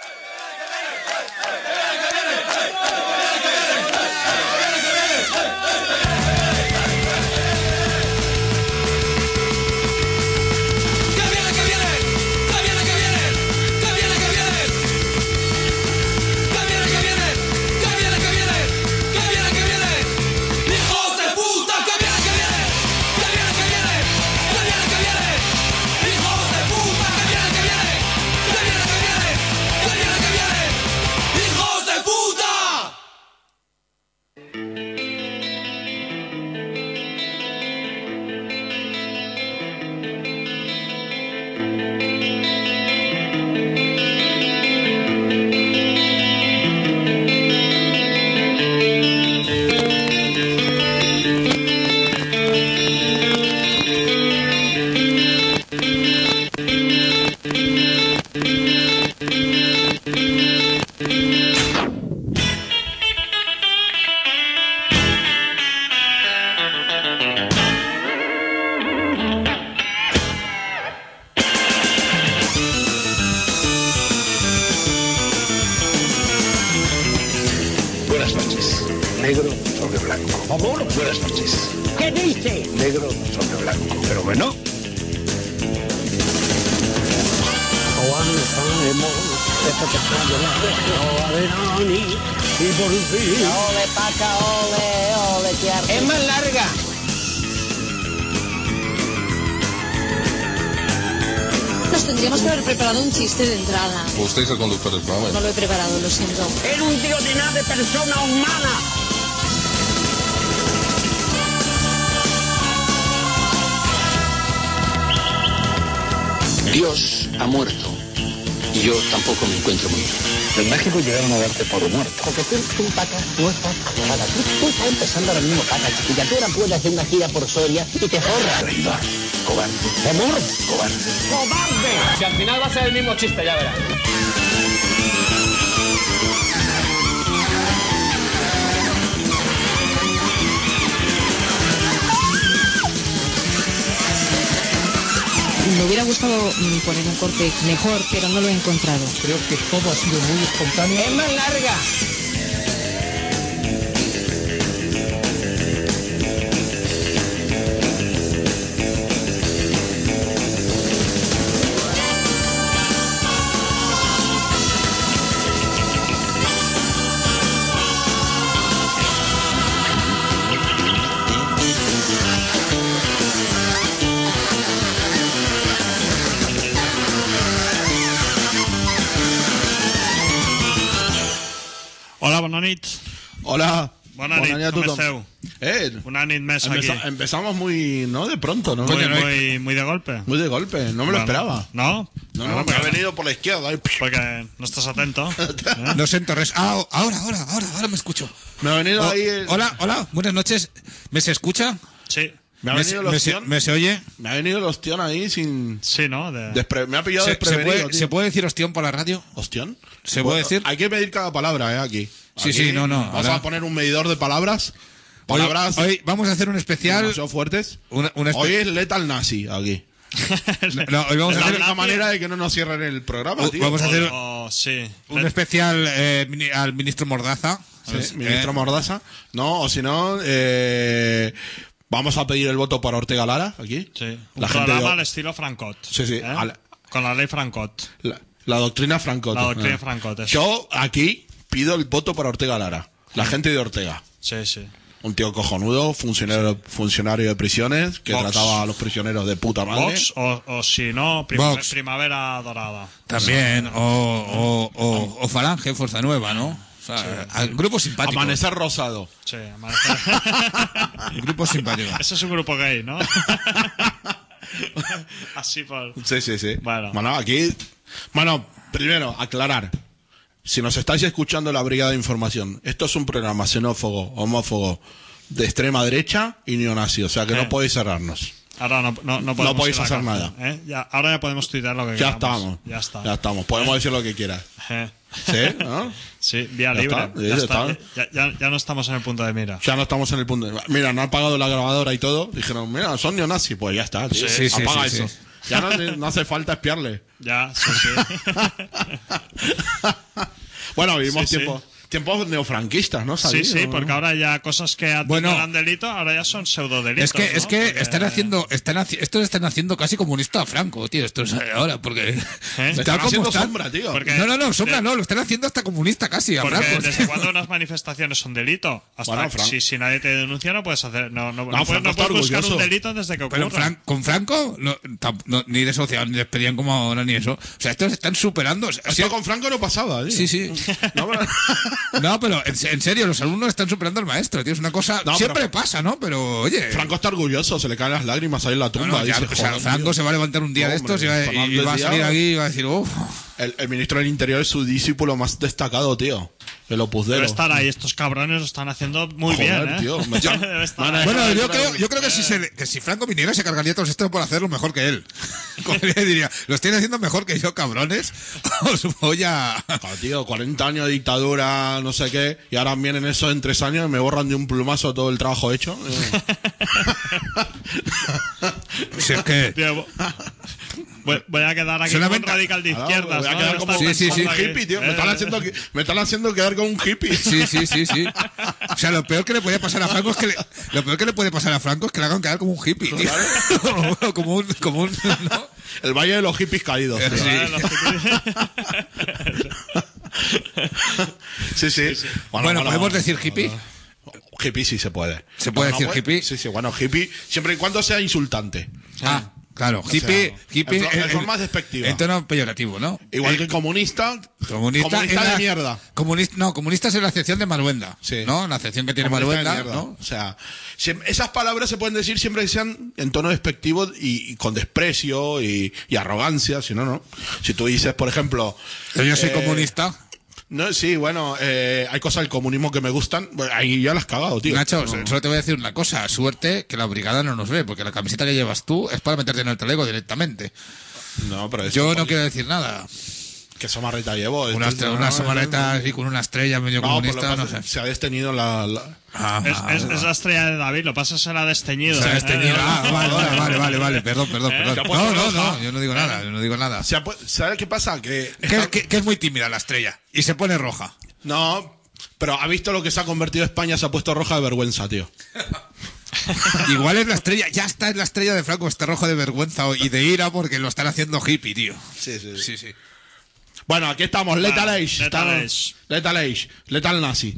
Buenas noches. Negro sobre blanco. Amor, buenas noches. ¿Qué dice? Negro sobre blanco. Pero bueno. Ole, paca, ole, qué arte. Es más larga. Nos tendríamos que haber preparado un chiste de entrada. Usted es el conductor del programa. No lo he preparado, lo siento. Era un tío de nada de persona humana. Dios ha muerto y yo tampoco me encuentro muy bien. En México llegaron a darte por muerto. Porque tú paca, no estás casada. Tú estás empezando ahora mismo, paca, chiquilla. Tú ahora puedes hacer una gira por Soria y te forras. Traidor. Cobarde. Amor. Cobarde. ¡Cobarde! Si al final va a ser el mismo chiste, ya verás. Me hubiera gustado poner un corte mejor, pero no lo he encontrado. Creo que todo ha sido muy espontáneo. Es más larga. Hola, bona nit. Hola. Bona nit, a com tothom. esteu? Una nit més aquí. Empezamos muy, ¿no? De pronto, ¿no? Muy de golpe. Muy de golpe, no me lo esperaba. ¿No? No, Bueno, me ha venido por la izquierda. Porque no estás atento. No siento res. Ahora me escucho. Me ha venido ahí... Hola, buenas noches. ¿Me se escucha? Sí. Me ha venido el ostión. ¿Me se oye? Me ha venido el ostión ahí sin... Sí, ¿no? Me ha pillado desprevenido, ¿Se puede decir ostión por la radio? ¿Ostión? ¿Se puede decir? Hay que medir cada palabra, aquí. Sí, no. Vamos ahora. a poner un medidor de palabras. Palabras... Hoy vamos a hacer un especial... demasiado fuertes. Hoy es Lethal Nazi, aquí. Hoy vamos a la hacer única manera de que no nos cierren el programa, tío. Vamos a hacer sí. un especial al ministro Mordaza. Sí, ministro Mordaza. No, o si no... vamos a pedir el voto para Ortega Lara, aquí. Sí. La Un gente programa al estilo Francot. Sí. Con la ley Francot. La doctrina Francot. La doctrina Francot. Eso. Yo aquí pido el voto para Ortega Lara. La gente de Ortega. Sí. Un tío cojonudo, funcionario de prisiones, que Vox. trataba a los prisioneros de puta madre. Vox o si no, Vox. Primavera Dorada. También. O Falange, Fuerza Nueva, ¿no? O sea, al grupo simpático. Amanecer Rosado. Sí, Amanecer. El grupo simpático. Ese es un grupo gay, ¿no? Así por... Sí. Bueno, aquí... Bueno, primero, aclarar. Si nos estáis escuchando la Brigada de Información, esto es un programa xenófobo, homófobo, de extrema derecha y neonazi, o sea que no podéis cerrarnos. Ahora no podemos No podéis ir a la hacer cárcel, nada. ¿eh? Ahora ya podemos tuitear lo que Ya queramos. estamos. Ya estamos. Podemos decir lo que quieras. ¿Sí? ¿No? Sí, vía Ya libre. está, Ya ya está. está. Ya no estamos en el punto de mira. Ya no estamos en el punto. Mira, no han pagado la grabadora y todo. Dijeron, mira, son neonazis. Pues ya está, tío. Sí, Apaga sí. eso. Ya no hace falta espiarle. Ya, sí, sí. Bueno, vivimos Sí, sí. tiempos neofranquistas, ¿no? Sí, ¿Sabéis, sí, no? porque ahora ya cosas que antes Bueno. no eran delito, ahora ya son pseudodelitos. Es que Porque- estos están haciendo casi comunista a Franco, tío. Esto es ahora, porque. Están como haciendo están. sombra, tío. Porque- No, sombra no, lo están haciendo hasta comunista casi a Porque Franco. ¿desde tío. cuándo unas manifestaciones son delito? Hasta Bueno, Fran- si nadie te denuncia no puedes hacer... No Franco puedes está buscar orgulloso. un delito desde que ocurra. Pero con Franco, ni desociaban, ni despedían como ahora, ni eso. O sea, estos están superando. Esto con Franco no pasaba, tío. Sí, sí. No, pero- No, pero en serio, los alumnos están superando al maestro, tío. Es una cosa. No, siempre pero- pasa, ¿no? Pero, oye. Franco está orgulloso, se le caen las lágrimas ahí en la No, tumba. no, ya, dice, o sea, "Joder, Franco tío". se va a levantar un día de Hombre, estos y va a Fernández salir Díaz- aquí y va a decir, uff. El ministro del Interior es su discípulo más destacado, tío. El Opus Dei. Debe estar ahí, estos cabrones lo están haciendo muy Joder, bien, ¿eh? tío, me- Debe estar ahí. Bueno, yo creo que que si Franco viniera se cargaría todos estos por hacerlo mejor que él. Cogería y diría, lo estoy haciendo mejor que yo, cabrones. Os voy a... Joder, tío, 40 años de dictadura, no sé qué, y ahora vienen esos en 3 años y me borran de un plumazo todo el trabajo hecho. Si es que... Tío, voy a quedar aquí Solamente- como un radical de izquierdas, Voy a ¿no? quedar como Sí, sí, sí. un hippie, tío. Me están haciendo quedar como un hippie. Sí. O sea, lo peor que le puede pasar a Franco es que le hagan quedar como un hippie, tío. como un ¿no? El Valle de los Hippies caídos. tío. Sí. ¿Vale? Los que- Sí. Bueno, ¿podemos decir hippie? Hippie sí se puede. ¿Se puede decir hippie? Sí, bueno, hippie, siempre y cuando sea insultante. Ah, claro. sea, Hippie en forma despectiva. En tono peyorativo, ¿no? Igual que comunista Comunista de mierda. Comunista es en la acepción de Maruenda, Sí. ¿no? La acepción que tiene Comunista de Maruenda, mierda. ¿no? O sea, esas palabras se pueden decir siempre que sean en tono despectivo y con desprecio y arrogancia, si no, no. Si tú dices, por ejemplo... Yo soy comunista. No, sí, bueno, hay cosas del comunismo que me gustan. Bueno, ahí ya las has cagado, tío. Nacho, No. solo te voy a decir una cosa. Suerte que la brigada no nos ve, porque la camiseta que llevas tú es para meterte en el talego directamente. No, pero eso, Yo no quiero decir nada. ¿Qué samarreta llevo? Unas samarretas así con una estrella medio No, por lo comunista, no pasa- sé. se ha destenido la... Es la estrella de David, lo pasa será desteñido. Se ha ¿eh? desteñido. Vale. Perdón. Se ha puesto No, roja. yo no digo nada. ¿Sabes qué pasa? Que es muy tímida la estrella y se pone roja. No, pero ha visto lo que se ha convertido España, se ha puesto roja de vergüenza, tío. Igual es la estrella, ya está en la estrella de Franco, está rojo de vergüenza y de ira porque lo están haciendo hippie, tío. Sí. Bueno, aquí estamos, Lethal Age. Lethal estamos- Age. Lethal Age. Lethal Nazi.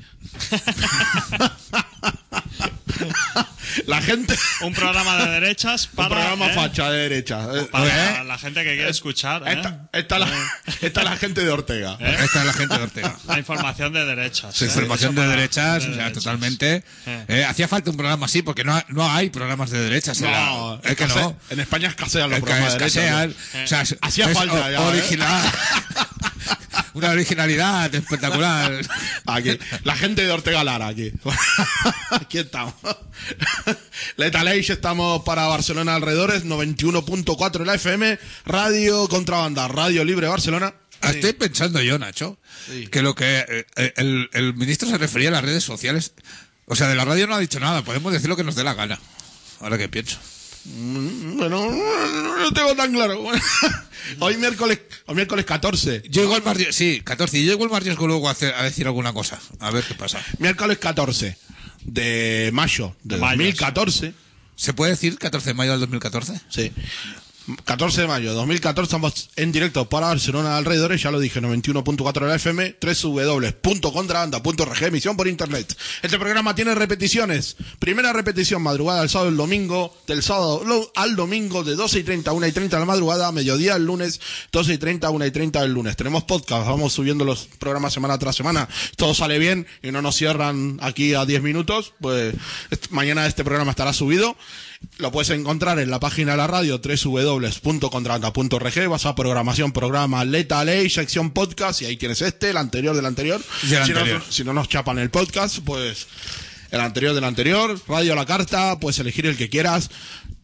La gente... Un programa de derechas Un para, programa facha de derecha. para la gente que quiere escuchar. ¿eh? Esta es la gente de Ortega. Esta es la gente de Ortega. La información de derechas. Su información Eso de para- derechas, de o sea, derechas. totalmente. Hacía falta un programa así porque no hay programas de derechas. No, Es que no. En España escasean los Es que programas de derecha. escasean. O sea, Hacía es falta ya, original. Una originalidad espectacular. Aquí, la gente de Ortega Lara, aquí. Aquí estamos. Lethal Age, estamos para Barcelona alrededores, 91.4 en la FM, Radio Contrabanda, Radio Libre Barcelona. Estoy pensando yo, Nacho, que lo que el ministro se refería a las redes sociales. O sea, de la radio no ha dicho nada, podemos decir lo que nos dé la gana. Ahora que pienso. Bueno, no tengo tan claro. Hoy miércoles 14. Yo igual más sí, 14. Y yo igual más riesgo luego a decir alguna cosa. A ver qué pasa. Miércoles 14 de mayo de Mayo, 2014. ¿Se puede decir 14 de mayo del 2014? Sí. 14 de mayo de 2014 estamos en directo para Barcelona alrededores, ya lo dije, 91.4 de la FM, www.contrabanda.org, emisión por internet. Este programa tiene repeticiones. Primera repetición, madrugada del sábado y el domingo, del sábado al domingo de 12:30 a 1:30 de la madrugada, mediodía el lunes, 12:30 a 1:30 del lunes. Tenemos podcast, vamos subiendo los programas semana tras semana. Todo sale bien y no nos cierran aquí a 10 minutos, pues mañana este programa estará subido. Lo puedes encontrar en la página de la radio, www.contrabanda.org, vas a programación, programa Lethal Age, sección podcast, y ahí tienes el anterior del anterior. Y el anterior. Si no nos chapan el podcast, pues el anterior del anterior, radio a la carta, puedes elegir el que quieras.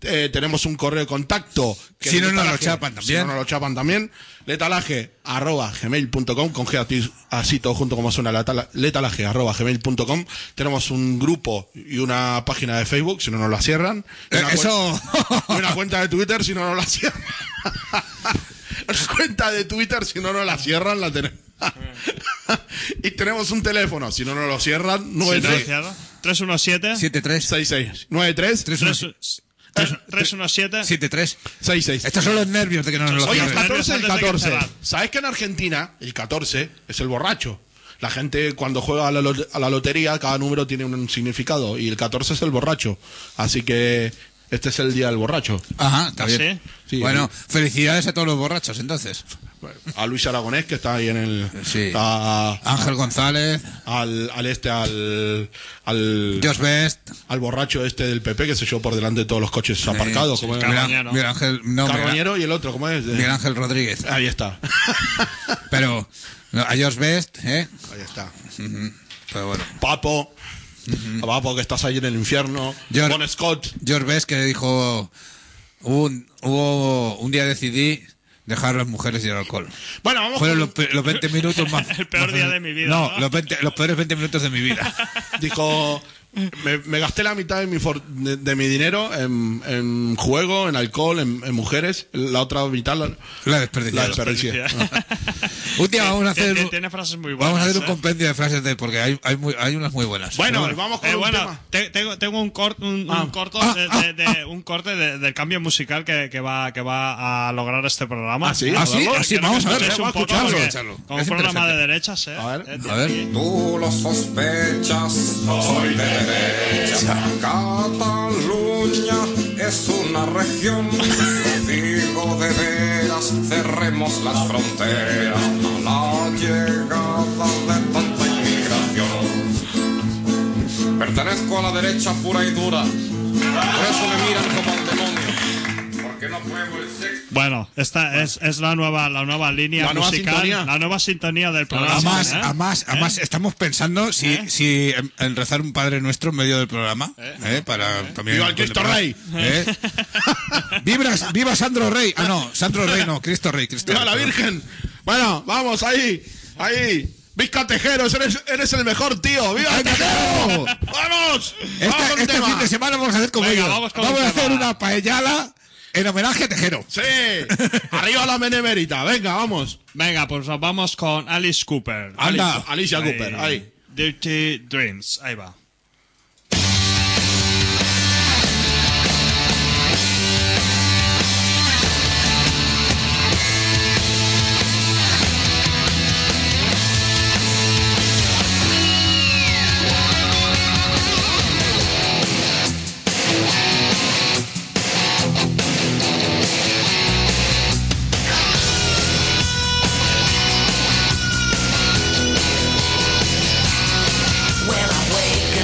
Tenemos un correo de contacto. Que Si es no nos lo letalaje, chapan también. Si no nos lo chapan también. letalaje@gmail.com, con G así todo junto como suena, letalaje@gmail.com. Tenemos un grupo y una página de Facebook, si no nos la cierran. Y y una cuenta de Twitter, si no nos la cierran. Una cuenta de Twitter, si no nos la cierran, la tenemos. Y tenemos un teléfono, si no nos lo cierran, 317 66 93 317 73. 66. Estos son los nervios de que no nos lo Oye, el cierren. 14 el Antes de que 14. cerrar. ¿Sabes que en Argentina el 14 es el borracho? La gente cuando juega a la lotería, cada número tiene un significado y el 14 es el borracho. Así que este es el día del borracho. Ajá, está ¿Ah, bien. sí? Sí, Bueno, felicidades a todos los borrachos, entonces. A Luis Aragonés, que está ahí en el... Sí. A Ángel González, al Josh Best, al borracho este del PP que se llevó por delante de todos los coches aparcados. sí, como es? Carroñero. Miguel Ángel, no, Carroñero y el otro, ¿cómo es? Miguel Ángel Rodríguez. Ahí está. Pero no, a Josh Best, Ahí está. pero bueno. Papo. Papo, que estás ahí en el infierno. George- Bon Scott. George Best que dijo, hubo un día decidí dejar a las mujeres y el alcohol. Bueno, vamos Fueron con- los 20 minutos más... El peor más- día de mi vida, No, ¿no? los peores 20 minutos de mi vida. Dijo, me gasté la mitad de mi dinero en juego, en alcohol, en mujeres. La otra mitad La la desperdicié. desperdicié. Un día vamos a hacer... Tiene frases muy buenas. Vamos a hacer un ¿eh? compendio de frases porque hay unas muy buenas. Bueno, Pero vamos con un tema. Bueno, tengo un corto un corte del cambio musical que va a lograr este programa. ¿Ah, sí? ¿Ah, sí? Quiero ¿Ah, sí? que Vamos a ver, escuchéis vamos a un poco, escucharlo, porque escucharlo. Como Es un programa interesante. de derechas, ¿eh? A ver. A ver. Tú lo sospechas, soy de derecha. Cataluña es una región, lo digo de veras, cerremos las fronteras a la llegada de tanta inmigración. Pertenezco a la derecha pura y dura, por eso me miran como al demonio, porque no pruebo el sexo. Bueno, esta es la nueva línea La nueva musical, sintonía. la nueva sintonía del programa. Además, estamos pensando si en rezar un Padre Nuestro en medio del programa. Para también. ¡Viva el Cristo Rey! ¡Viva Sandro Rey! Ah, no, Sandro Rey no, Cristo Rey. Cristo ¡Viva Rey, la Virgen! Bueno, vamos, ahí. Vizca Tejeros, eres el mejor, tío. ¡Viva ¡Ay, Tejero! Tejero! ¡Vamos! ¡Vamos con Este tema! fin de semana vamos a hacer como Venga, ellos. vamos con Vamos un a hacer tema. una paellala en homenaje a Tejero. ¡Sí! ¡Arriba la menemérita! Venga, vamos. Venga, pues nos vamos con Alice Cooper. Anda. Alicia Cooper, ahí. Dirty Dreams, ahí va. When I wake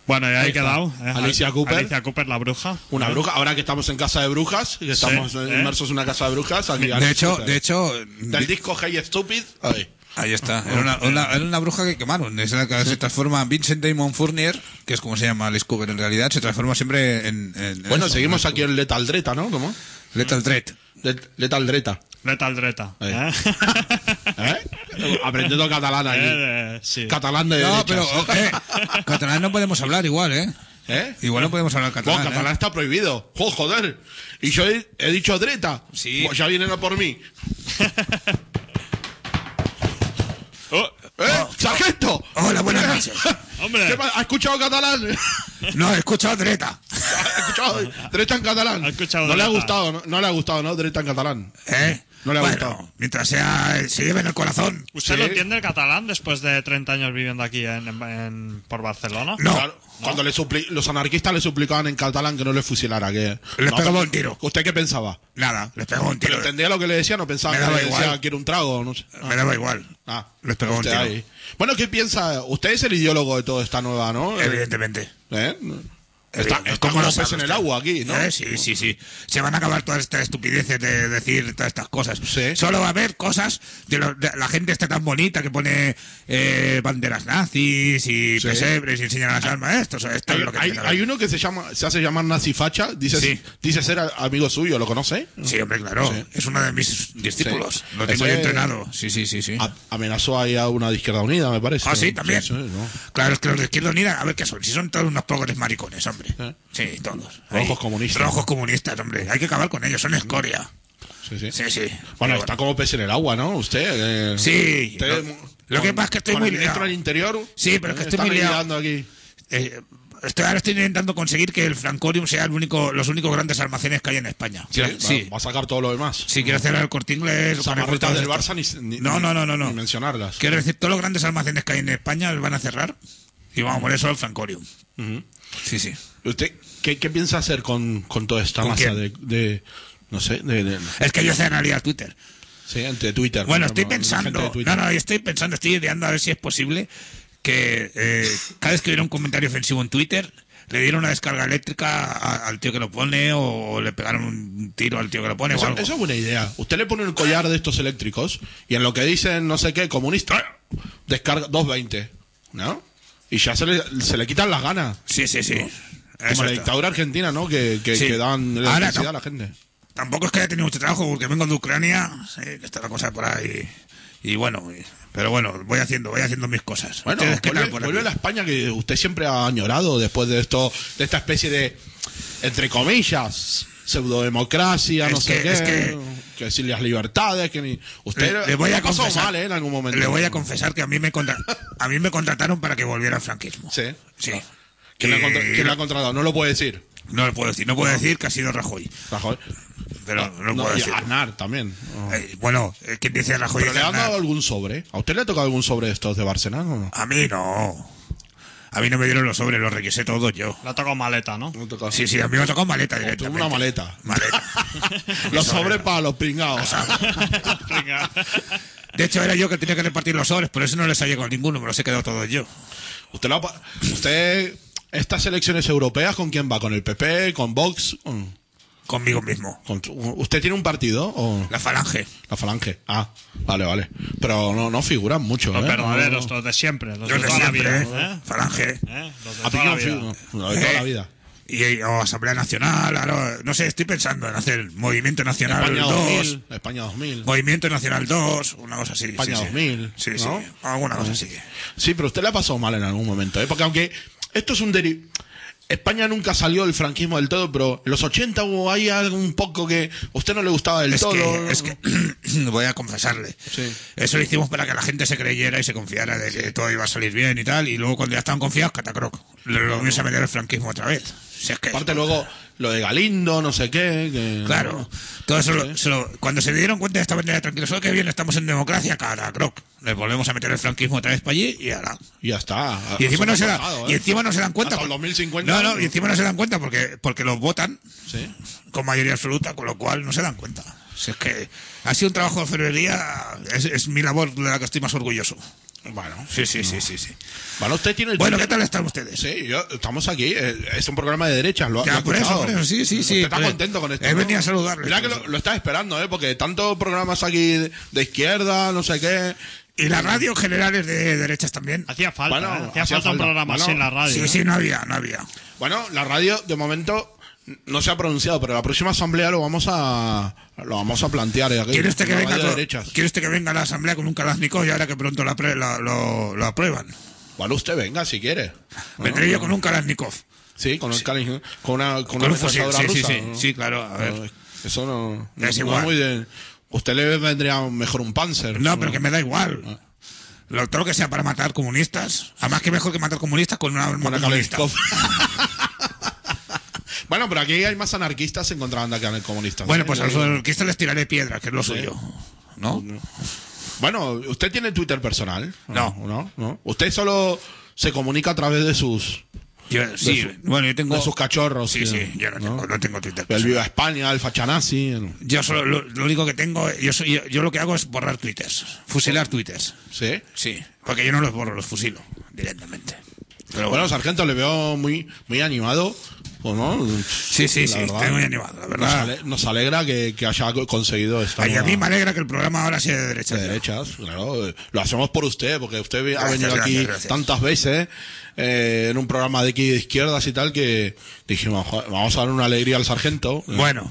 Bueno, y ahí está. quedado. Alicia Cooper. Alicia Cooper, la bruja. Una bruja. Ahora que estamos en casa de brujas, que estamos inmersos en una casa de brujas. Aquí De hecho, del disco Hey Stupid. ahí está. Era una bruja que quemaron. Es la que se transforma Vincent Damon Fournier, que es como se llama Alice Cooper en realidad, se transforma siempre en Bueno, eso, seguimos aquí en Lethal Dreta, ¿no? ¿Cómo? Lethal Dread. Lethal Dreta. Lethal Dreta. ¿Eh? Aprendiendo catalán aquí. Sí. Catalán de No, derechas. pero catalán no podemos hablar igual, ¿eh? ¿Eh? Igual no podemos hablar catalán. Bueno, catalán está prohibido. Joder. Y yo he dicho Dreta. Sí. Pues ya vienen a por mí. ¡Sargento! Hola, buenas noches. Hombre. ¿Qué pasa? ¿Ha escuchado catalán? No, he escuchado Dreta. ¿Ha escuchado Dreta en catalán? Ha escuchado no le ha Dreta. gustado, no le ha gustado, ¿no? Dreta en catalán. ¿Eh? No le ha Bueno, gustado. mientras se lleve en el corazón. ¿Usted Sí. lo entiende el catalán después de 30 años viviendo aquí por Barcelona? No. Claro, cuando los anarquistas le suplicaban en catalán que no le fusilara, que... Les no, pegaba un tiro. ¿Usted qué pensaba? Nada, les pegó un ¿Pero tiro. entendía lo que le decía? ¿No pensaba Me que daba le decía igual. quiero un trago? No sé. Me daba igual. Ah, Les pegó un usted tiro. ahí. Bueno, ¿qué piensa? Usted es el ideólogo de toda esta nueva, ¿no? Evidentemente. ¿Eh? Está Evidente. como ¿Cómo lo los peces sabe en el usted? agua aquí, ¿no? Sí. Se van a acabar todas estas estupideces de decir todas estas cosas. Sí. Solo va a haber cosas de la gente está tan bonita que pone banderas nazis y Sí. pesebres y enseñan las armas. Esto es lo que tiene que haber. Hay uno que se hace llamar nazifacha, dice Sí. ser amigo suyo, ¿lo conoce? Sí, hombre, claro. Sí. Es uno de mis discípulos. Sí. Lo tengo Ese- yo entrenado. Sí. Amenazó ahí a una de Izquierda Unida, me parece. Ah, sí, también. ¿no? Claro, es que los de Izquierda Unida, a ver qué son. Si son todos unos progres maricones, hombre. Sí, todos. Rojos Ahí. comunistas. Rojos comunistas, hombre. Hay que acabar con ellos, son escoria. Sí. Sí. Bueno, Pero está como pez en el agua, ¿no? Usted. Sí. Usted, Lo que pasa es que estoy con muy el ministro liado. del Interior. Sí, pero es que estoy está muy liado. liando aquí. Ahora estoy intentando conseguir que el Francorium sea los únicos grandes almacenes que hay en España. Sí, va a sacar todo lo demás. Sí, quiero cerrar el Corte Inglés. Zamarritas del Barça. Barça ni No. ni mencionarlas. Quiero decir, todos los grandes almacenes que hay en España los van a cerrar y vamos a poner solo el Francorium. Sí. ¿Usted qué piensa hacer con toda esta ¿Con masa quién? de no sé, Es que yo cerraría Twitter. sí, entre Twitter? Bueno, por estoy ejemplo, la gente de pensando. Twitter. Estoy ideando a ver si es posible que cada vez que hubiera un comentario ofensivo en Twitter le dieron una descarga eléctrica al tío que lo pone o le pegaron un tiro al tío que lo pone o Eso, algo. eso es buena idea. Usted le pone un collar de estos eléctricos y en lo que dicen no sé qué, comunista, descarga 220, ¿no? Y ya se le quitan las ganas. Sí. Como Eso la está. dictadura argentina, ¿no? Que Sí. dan Ahora electricidad no. a la gente. Tampoco es que haya tenido mucho trabajo porque vengo de Ucrania, sí, que está la cosa por ahí. Y bueno, pero bueno, voy haciendo mis cosas. Bueno, ¿Ustedes qué tal por vuelve a aquí? la España que usted siempre ha añorado después de esto, de esta especie de, entre comillas, pseudodemocracia, Es no sé que- qué, es que si las libertades, que ni... Usted Le voy le a ha pasado confesar, mal, en algún momento. Le voy a confesar que a mí me contrataron para que volviera al franquismo. Sí. Sí. ¿Quién, Y- quién la ha contratado? No lo puede decir. No lo puedo decir. No puedo decir que ha sido Rajoy. Rajoy. Pero no lo No, puedo y decir. Aznar también. Bueno, ¿quién dice Rajoy? ¿Pero es le han Aznar. dado algún sobre? ¿A usted le ha tocado algún sobre de estos de Barcelona o no? A mí no. A mí no me dieron los sobres, los requisé todos yo. Le ha tocado maleta, ¿no? No ha tocado. Sí, a mí me tocó maleta Tuvo directamente. una maleta. Maleta. Los sobres para los pringados. De hecho, era yo que tenía que repartir los sobres, pero eso no les ha llegado ninguno, me los he quedado todos yo. Usted, estas elecciones europeas, ¿con quién va? ¿Con el PP? ¿Con Vox? Conmigo mismo. ¿Usted tiene un partido? ¿O? La Falange. La Falange. Ah, vale. Pero no figuran mucho, Los ¿eh? verdaderos, los de siempre, los Los de de toda siempre, la ¿eh? vida. ¿Eh? Falange. Los de A ti toda no la vida. figuran. Lo de toda la vida. O Asamblea Nacional, ahora, no sé, estoy pensando en hacer Movimiento Nacional España 2, 2000. España 2000. Movimiento Nacional 2, una cosa así. España sí. 2000, Sí, ¿no? alguna cosa así. Sí, pero usted le ha pasado mal en algún momento, ¿eh? Porque aunque esto es un España nunca salió del franquismo del todo, pero en los 80 hubo ahí algo un poco que a usted no le gustaba del todo. Es que voy a confesarle. Sí. Eso lo hicimos para que la gente se creyera y se confiara de que todo iba a salir bien y tal. Y luego cuando ya estaban confiados, catacroc. Lo vamos a meter el franquismo otra vez. Si es que Aparte luego lo de Galindo, no sé qué. Que, claro. Todo eso, cuando se dieron cuenta de esta manera tranquilos, que bien, estamos en democracia, catacroc. Les volvemos a meter el franquismo otra vez para allí y ahora. Y ya está. Y encima, no se Eso ha pasado, y encima no se dan cuenta. Hasta el 2050. No, y encima no se dan cuenta porque los votan Sí. con mayoría absoluta, con lo cual no se dan cuenta. Si es que ha sido un trabajo de orfebrería, es mi labor de la que estoy más orgulloso. Bueno, Sí. bueno, usted tiene el Bueno, Twitter. ¿qué tal están ustedes? Sí, estamos aquí. Es un programa de derechas. Lo Ya, he por eso, escuchado. sí. Usted está Pues, contento con esto. He ¿no? venido a saludarles. Mira que lo estás esperando, porque tantos programas aquí de izquierda, no sé qué. Y las radios generales de derechas también. Hacía falta, Bueno, hacía hacía falta un falta. programa así Bueno, en la radio. Sí, no había. Bueno, la radio, de momento, no se ha pronunciado, pero la próxima asamblea lo vamos a plantear. Aquí, ¿Quiere usted que la venga radio de con- derechas. ¿Quiere usted que venga a la asamblea con un Kalashnikov y ahora que pronto lo aprueban? Bueno, usted venga si quiere. Vendré yo con un Kalashnikov. Sí, con una Con un fusil, ametralladora rusa. sí. ¿no? Sí, claro, a ver. No, eso no Es no igual. muy de... Usted le vendría mejor un Panzer. No, pero que me da igual. Todo lo que sea para matar comunistas. Además, que mejor que matar comunistas con una arma Una comunista. Kalashnikov. Bueno, pero aquí hay más anarquistas en contrabanda que comunistas. Bueno, ¿eh? pues a los anarquistas les tiraré piedras, que es lo suyo. ¿No? Bueno, ¿usted tiene Twitter personal? No. ¿No? ¿Usted solo se comunica a través de sus Sí, bueno, yo tengo... de sus cachorros? Sí, yo no tengo Twitter. El Viva España, el Fachanasi. Yo solo, lo único que tengo, yo lo que hago es borrar twitters, fusilar twitters. ¿Sí? Sí, porque yo no los borro, los fusilo directamente. Pero Bueno, sargento, le veo muy animado, ¿o no? sí, La verdad, estoy muy animado, la verdad. Nos alegra que haya conseguido esto. Y a mí me alegra que el programa ahora sea de derecha. De derechas, claro. Lo hacemos por usted, porque usted ha Gracias, venido aquí gracias. tantas veces en un programa de aquí de izquierdas y tal que dijimos, "Joder, vamos a dar una alegría al sargento". Bueno,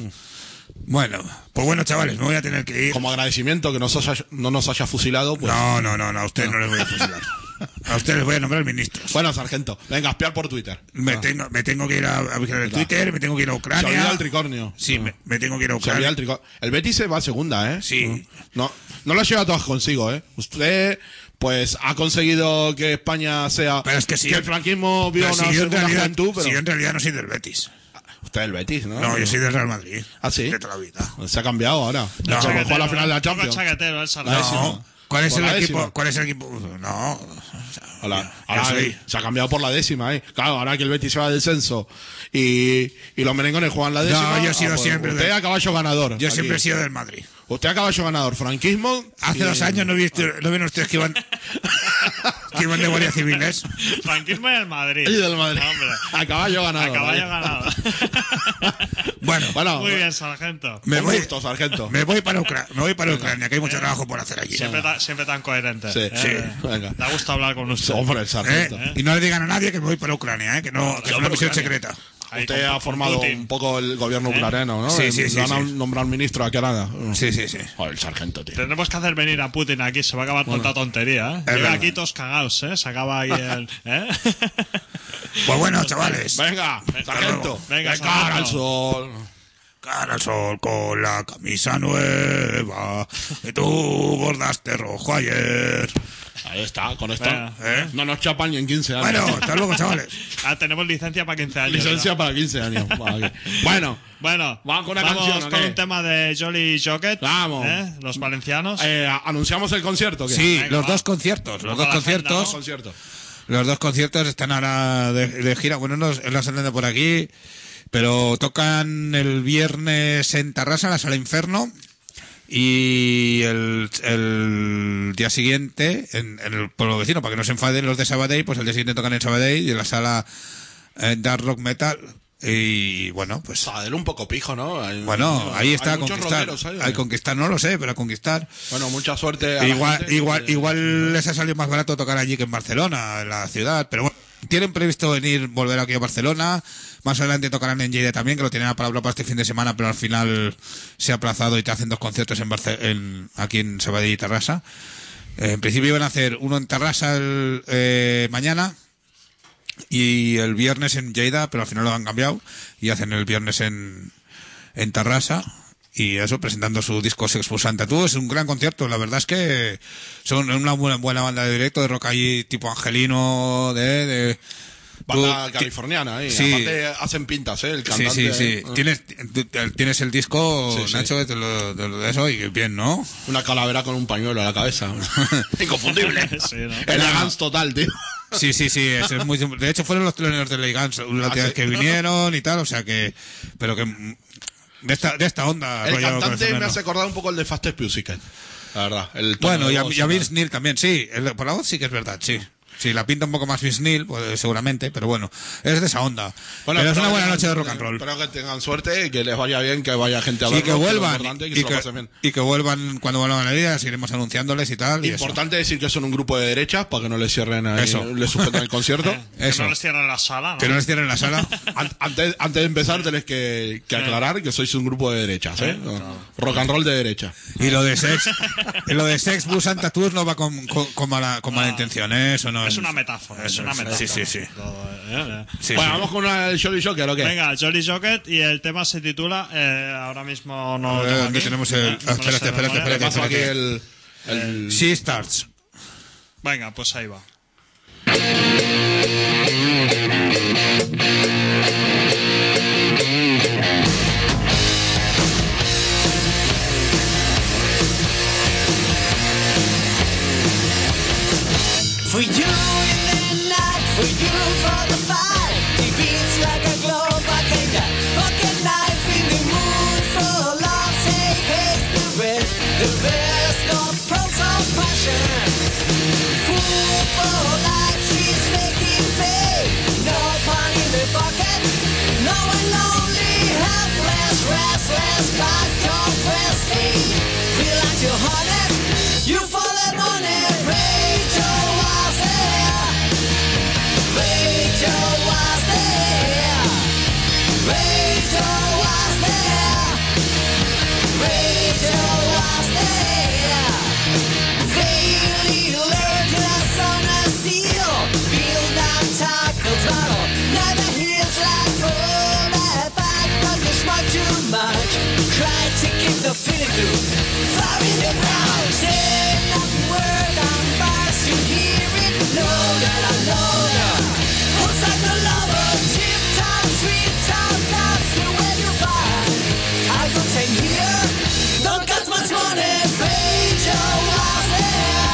pues bueno, chavales, me voy a tener que ir. Como agradecimiento que no nos haya fusilado, pues... No, a ustedes no les voy a fusilar. A ustedes les voy a nombrar ministros. Bueno, sargento, venga, a espiar por Twitter. Me tengo que ir a vigilar el Twitter, me tengo que ir a Se Ucrania. olvida el tricornio. Sí, me tengo que ir a Se olvida Ucrania. el tricornio. El Betis se va a segunda, ¿eh? Sí. No las lleva todas consigo, ¿eh? Usted, pues, ha conseguido que España sea... Pero es que sí. el franquismo vio Pero una si yo en segunda realidad, juventud, pero... si yo en realidad no soy del Betis. Usted es el Betis, ¿no? No, yo soy del Real Madrid. ¿Ah, sí? De toda la vida. Se ha cambiado ahora. No, Se bajó a la final de la Poco Champions. chaquetero, el sargento. La décima. No. ¿Cuál es Por el la equipo? décima. ¿Cuál es el equipo? No. Ahora Yo soy- se ha cambiado por la décima, ¿eh? Claro, ahora que el Betis se va a descenso y los merengones juegan la décima... yo he sido pues, siempre usted del- a caballo ganador. Yo aquí. siempre he sido del Madrid. Usted a caballo ganador. Franquismo... Hace y- 2 años no vieron ustedes que iban de guardias civiles. Franquismo y el Madrid. Y del Madrid. Hombre, A caballo a ganador. caballo ¿eh? ganado. Bueno, Muy bien, sargento. Me un voy, gusto, sargento. me voy para Ucrania, que hay mucho trabajo por hacer allí. Siempre tan coherente. Sí, sí. Venga. Da gusto hablar con usted. Hombre, el sargento. Y no le digan a nadie que me voy para Ucrania, que no, que es una misión secreta. Ahí Usted con- ha formado con Putin. un poco el gobierno ucraniano, ¿no? Sí, sí, Le sí, van a sí. nombrar ministro a Canadá. Sí. Joder, el sargento, tío. Tendremos que hacer venir a Putin aquí, se va a acabar con tanta tontería. Llega verdad. aquí todos cagados, ¿eh? Se acaba ahí el... ¿eh? Pues bueno, chavales. Venga, sargento. Venga, de cara sargento. al sol. Cara al sol con la camisa nueva. Y tú bordaste rojo ayer. Ahí está, con esto. Venga. No nos chapan ni en 15 años. Bueno, hasta luego, chavales. Ah, tenemos licencia para 15 años. Licencia ¿no? para 15 años. Vale. Bueno, Bueno, Vamos con una canción, ¿o con qué? un tema de Jolly Jocket. Vamos. Los valencianos. ¿anunciamos el concierto? ¿Qué? Sí, Venga, los va. dos conciertos. Los Con dos la agenda, conciertos. Concierto. Los dos conciertos están ahora de gira. Bueno, no la salen de por aquí, pero tocan el viernes en Tarrasa, en la Sala Inferno, y el día siguiente en el pueblo vecino, para que no se enfaden los de Sabadell, pues el día siguiente tocan en Sabadell y en la sala Dark Rock Metal. Y bueno, pues Sabadell un poco pijo, ¿no? bueno, ahí está, hay muchos Conquistar. rockeros ahí, ¿o Hay qué? Conquistar, no lo sé, pero Conquistar. Bueno, mucha suerte a la gente. Igual les ha salido más barato tocar allí que en Barcelona, en la ciudad, pero bueno, tienen previsto volver aquí a Barcelona. Más adelante tocarán en Lleida también, que lo tenían para este fin de semana, pero al final se ha aplazado y te hacen 2 conciertos aquí en Sabadell y Tarrasa. En principio iban a hacer uno en Tarrasa mañana y el viernes en Lleida, pero al final lo han cambiado y hacen el viernes en Tarrasa. Y eso, presentando su disco Se Expulsante. Tú, es un gran concierto. La verdad es que son una buena banda de directo, de rock ahí tipo Angelino, Banda tú- californiana, ¿eh? Sí. Aparte hacen pintas, ¿eh? El Sí, cantante. sí. Tienes el disco, Sí, sí. Nacho, de eso, y bien, ¿no? Una calavera con un pañuelo a la cabeza. Inconfundible. Sí, ¿no? Elegance total, tío. Sí, eso es muy... De hecho, fueron los teloneros de Ley Guns la última vez que vinieron y tal, o sea que... Pero que... De esta onda. El rollo cantante me colombiano. hace acordar un poco el de Fastest Pussycat. la verdad. El tono Bueno, de y a voz, Vince Neil también, sí. Por la voz sí que es verdad, sí. Sí, la pinta un poco más Vince Neil, pues, seguramente, pero bueno, es de esa onda. Bueno, pero es una que buena tengan- noche de rock and roll. Espero que tengan suerte, que les vaya bien, que vaya gente a Sí, verlo. que es lo vuelvan. importante, que Y se lo que, pasen bien. y que vuelvan cuando vuelvan a la liga, seguiremos anunciándoles y tal. Y eso. Importante decir que son un grupo de derechas para que no les cierren ahí, Eso. les suspendan el concierto. Que Eso. no les cierren la sala, ¿no? Que no les cierren la sala. Antes de empezar tenés que aclarar que sois un grupo de derechas, ¿eh? Rock and roll de derecha. Y lo de Sex Bus and Tattoos no va con mala intención, ¿eh? Eso no Es una metáfora, es una metáfora. Sí. Sí, Bueno, sí. vamos con el Jolly Joker, ¿o qué? Venga, Jolly Jocket, y el tema se titula, ahora mismo no lo tengo ¿Dónde aquí. tenemos el...? No me lo sé de memoria. Espérate. Paso aquí el... She Starts. Venga, pues ahí va. For you in the night, for you for the fight. It beats like a glove, I take that fucking knife in the mood for love. Take haste the rest of pros of passion. Fool for life, she's making pay. No pun in the bucket, no one lonely, helpless, restless, like your prestige. Relax your heart, you for the money, Rachel was there. Rachel was there. Rachel was there. Rachel was there. Daily alert, glass on a steel. Build up, tackle, throttle. Never hears like pull that back, cause you smoke too much. Try to keep the feeling through. Far in the crowd, say not a word on bars, you hear it. Loader, loader. Who's like the lover? Tip top, sweet top, that's the way you buy. I go 10 here, don't got much money. Rachel was there.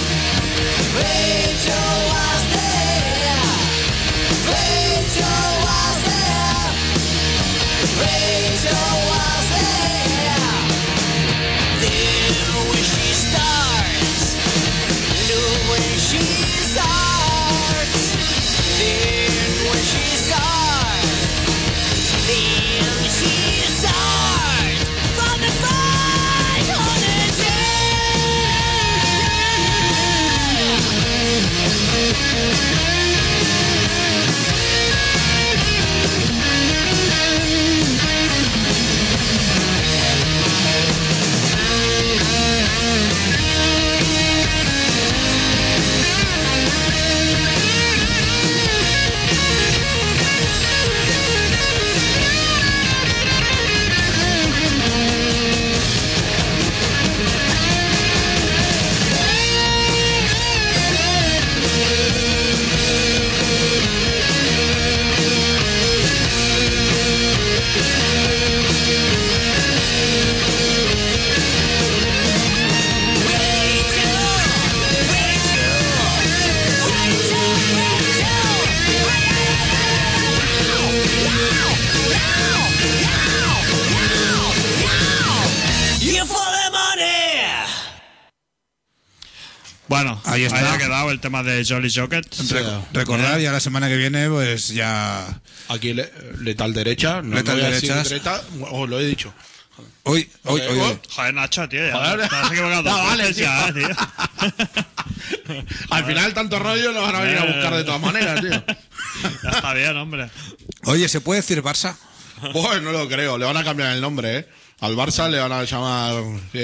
Rachel was there. Rachel was there. Rachel was there. Then when she starts, look when she starts. Then when she starts, then she starts. From the front on the You for the money. Bueno, Ahí está. ha quedado el tema de Jolly Jocket. Recordar, ya la semana que viene, pues ya... Aquí letal derecha. No Letal voy a decir derechas. derecha. Oh, lo he dicho. Hoy. Joder, Nacho, tío, ya Joder. te has equivocado No, dos vale, veces tío. ya, tío. Al final, tanto rollo lo van a venir a buscar de todas maneras, tío. Ya está bien, hombre. Oye, ¿se puede decir Barça? Pues no lo creo. Le van a cambiar el nombre, ¿eh? Al Barça le van a llamar...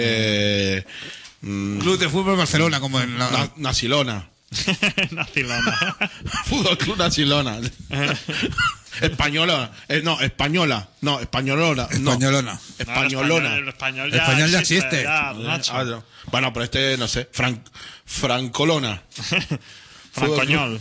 Club de Fútbol Barcelona, como en la... Nasilona. Nacilona. Fútbol Club Nasilona. Española. Española. No, españolona. No. Españolona. Españolona. El español Español ya existe. ya, Nacho. Ah, no. Bueno, pero este, no sé. Francolona. Francoñol.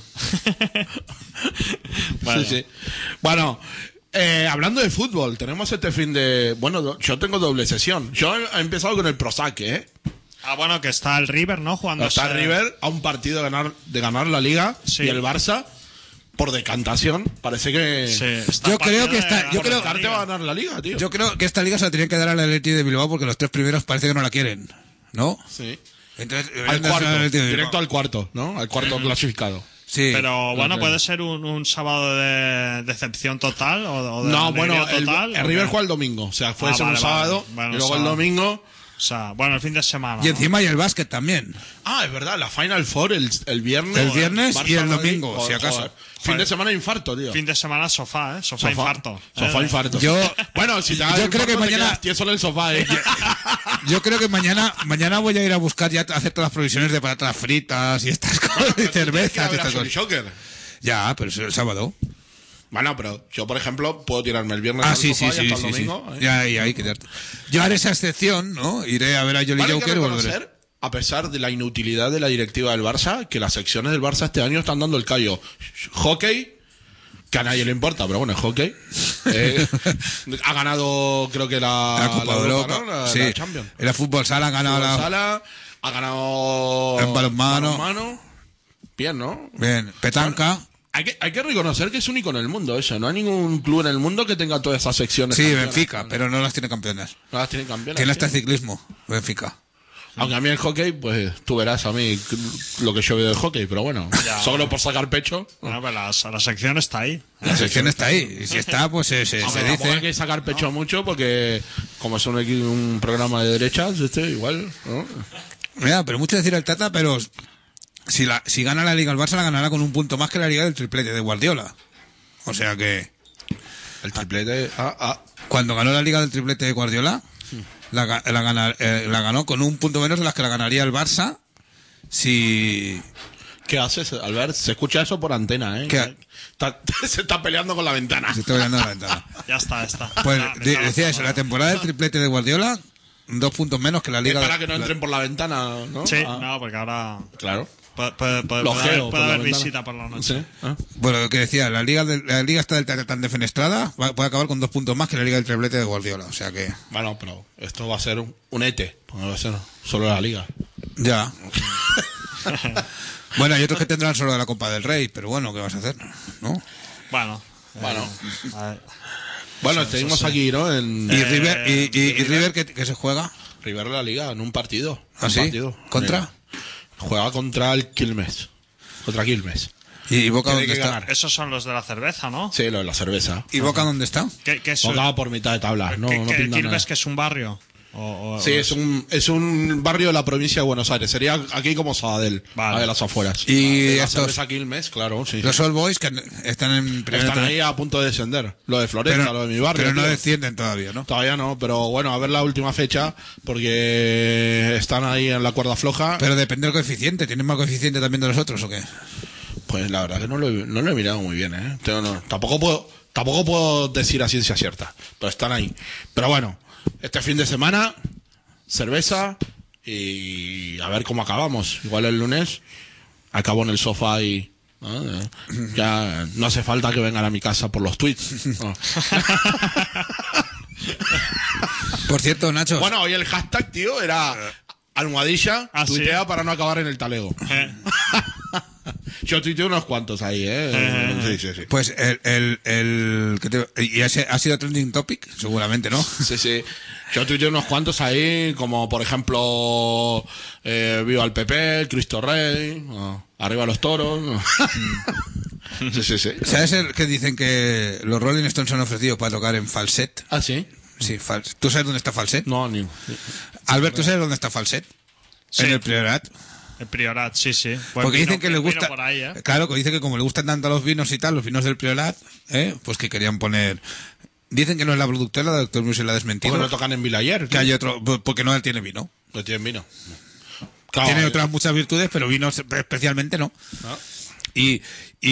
Bueno. Sí, sí. Bueno, hablando de fútbol, tenemos este fin de... Bueno, yo tengo doble sesión. Yo he empezado con el Prosaque, ¿eh? Ah, bueno, que está el River, ¿no? Jugando. Está River a un partido de ganar la Liga. Sí. Y el Barça, por decantación, parece que... Sí, Yo creo que está- yo Por creo- descarte va a ganar la Liga, tío. Yo creo que esta liga se la tienen que dar al Atleti de Bilbao porque los tres primeros parece que no la quieren. ¿no? Sí. Entonces, Al cuarto, el tío- directo al cuarto, ¿no? Al cuarto clasificado. Sí. Pero bueno, Ok. puede ser un sábado de decepción total o de No, alegría bueno, total. el ¿o River qué? juega el domingo. O sea, fue Ah, ser un vale, sábado vale. Bueno, y luego el sábado. domingo. O sea, bueno, el fin de semana. Y ¿no? encima hay el básquet también. Ah, es verdad, la Final Four el viernes. El viernes y el Barça-Madrid. domingo, si Joder, acaso. joder. Fin de semana infarto, tío. Fin de semana sofá, ¿eh? Sofá infarto. Sofá infarto. Yo- bueno, si te da yo creo que infarto, te mañana- quedas tieso en el sofá, ¿eh? Yo creo que mañana voy a ir a buscar ya hacer todas las provisiones de patatas fritas y estas cosas, y cervezas y estas cosas. Shocker. Ya, pero es el sábado. Bueno, pero yo, por ejemplo, puedo tirarme el viernes Ah, al sí, sofá sí, y sí, hasta el sí, sí. domingo. ¿eh? Ya, y ahí quedarte. Yo haré esa excepción, ¿no? Iré a ver a Jolly Vale, hay que Joker y volveré. reconocer, a pesar de la inutilidad de la directiva del Barça, que las secciones del Barça este año están dando el callo. Hockey, que a nadie le importa, pero bueno, es hockey. Ha ganado, creo que la Copa de Europa, ¿no? La sí. Champions. El fútbol sala ha ganado Fútbol la... sala, ha ganado En balonmano. Bien, ¿no? Bien, petanca. Hay que reconocer que es único en el mundo eso. No hay ningún club en el mundo que tenga todas esas secciones. Sí, campeonas. Benfica, pero no las tiene campeonas. No las tienen campeonas. Tiene hasta sí. ciclismo, Benfica. Aunque a mí el hockey, pues tú verás a mí lo que yo veo del hockey, pero bueno, Ya. solo por sacar pecho. Bueno, pues la sección está ahí. La sección está ahí. Y si está, pues se Aunque tampoco hay dice... que sacar pecho mucho porque como es un programa de derechas, igual, ¿no? Mira, pero mucho decir el Tata, pero si gana la Liga el Barça, la ganará con un punto más que la Liga del triplete de Guardiola. O sea que El triplete. cuando ganó la Liga del triplete de Guardiola, la ganó con un punto menos de las que la ganaría el Barça si... ¿Qué haces, Albert? Se escucha eso por antena, ¿eh? ¿Qué? Se está peleando con la ventana. Se está mirando la ventana. Ya está. Pues Ya, me estaba decía eso, pasando. la temporada del triplete de Guardiola, 2 puntos menos que la Es Liga... para que no entren por la ventana, ¿no? Sí, Ah, no, porque ahora claro. puede Lo haber, geo por la haber ventana. visita por la noche. Sí. Ah. Bueno, lo que decía, la Liga está del Tata tan defenestrada, puede acabar con 2 puntos más que la Liga del triplete de Guardiola. O sea que... Bueno, pero esto va a ser un ETE, porque va a ser solo la liga. Ya. Bueno, hay otros que tendrán solo de la Copa del Rey, pero bueno, ¿qué vas a hacer? ¿No? Bueno. a ver. Bueno, seguimos aquí, ¿no? En ¿Y River, y River que se juega? River la liga, en un partido. ¿Ah, Un sí? partido. ¿Contra? Juega contra el Quilmes. Contra Quilmes. ¿Y Boca Tiene dónde que está? ganar. Esos son los de la cerveza, ¿no? Sí, lo de la cerveza. ¿Y Boca dónde está? ¿Qué es Boca por mitad de tabla. No, no pinta Quilmes, nada. que es un barrio? Sí, es un barrio de la provincia de Buenos Aires. Sería aquí como Sabadell, Vale. de las afueras. Y la estos- cerveza Quilmes, claro, sí. Los All Boys que están en primera Están ahí a punto de descender. Lo de Floresta, lo de mi barrio. pero no tío. descienden todavía, ¿no? Todavía no, pero bueno, a ver la última fecha, porque están ahí en la cuerda floja. Pero depende del coeficiente. ¿Tienen más coeficiente también de los otros o qué? Pues la verdad que no lo he mirado muy bien, ¿eh? Tampoco puedo decir a ciencia cierta, pero están ahí. Pero bueno, este fin de semana, cerveza y a ver cómo acabamos. Igual el lunes acabo en el sofá y... ¿no? Ya no hace falta que vengan a mi casa por los tweets. No. Por cierto, Nacho, Bueno, hoy el hashtag, tío, era almohadilla, Ah, ¿sí? tuitea para no acabar en el talego. Yo tuiteé unos cuantos ahí, ¿eh? Sí. pues y ese ha sido trending topic, seguramente, ¿no? Sí. Yo tuiteé unos cuantos ahí, como por ejemplo, viva el PP, Cristo Rey, arriba los toros. ¿no? Sí. ¿Sabes el que dicen que los Rolling Stones han ofrecido para tocar en falset? ¿Ah, sí? Sí, ¿tú sabes dónde está falset? No, ni... Albert, ¿tú sabes dónde está falset? Sí. En el Priorat. El Priorat, sí. Buen Porque vino- dicen que les vino gusta. por ahí, ¿eh? Claro, que dicen que como les gustan tanto los vinos y tal, los vinos del Priorat, pues que querían poner. Dicen que no es la productora, la Doctor Music la ha desmentido. ¿Por qué no tocan en Villayer? Que hay otro, porque no tiene vino. No tienen vino. Tiene otras muchas virtudes, pero vino especialmente no. ¿No? Y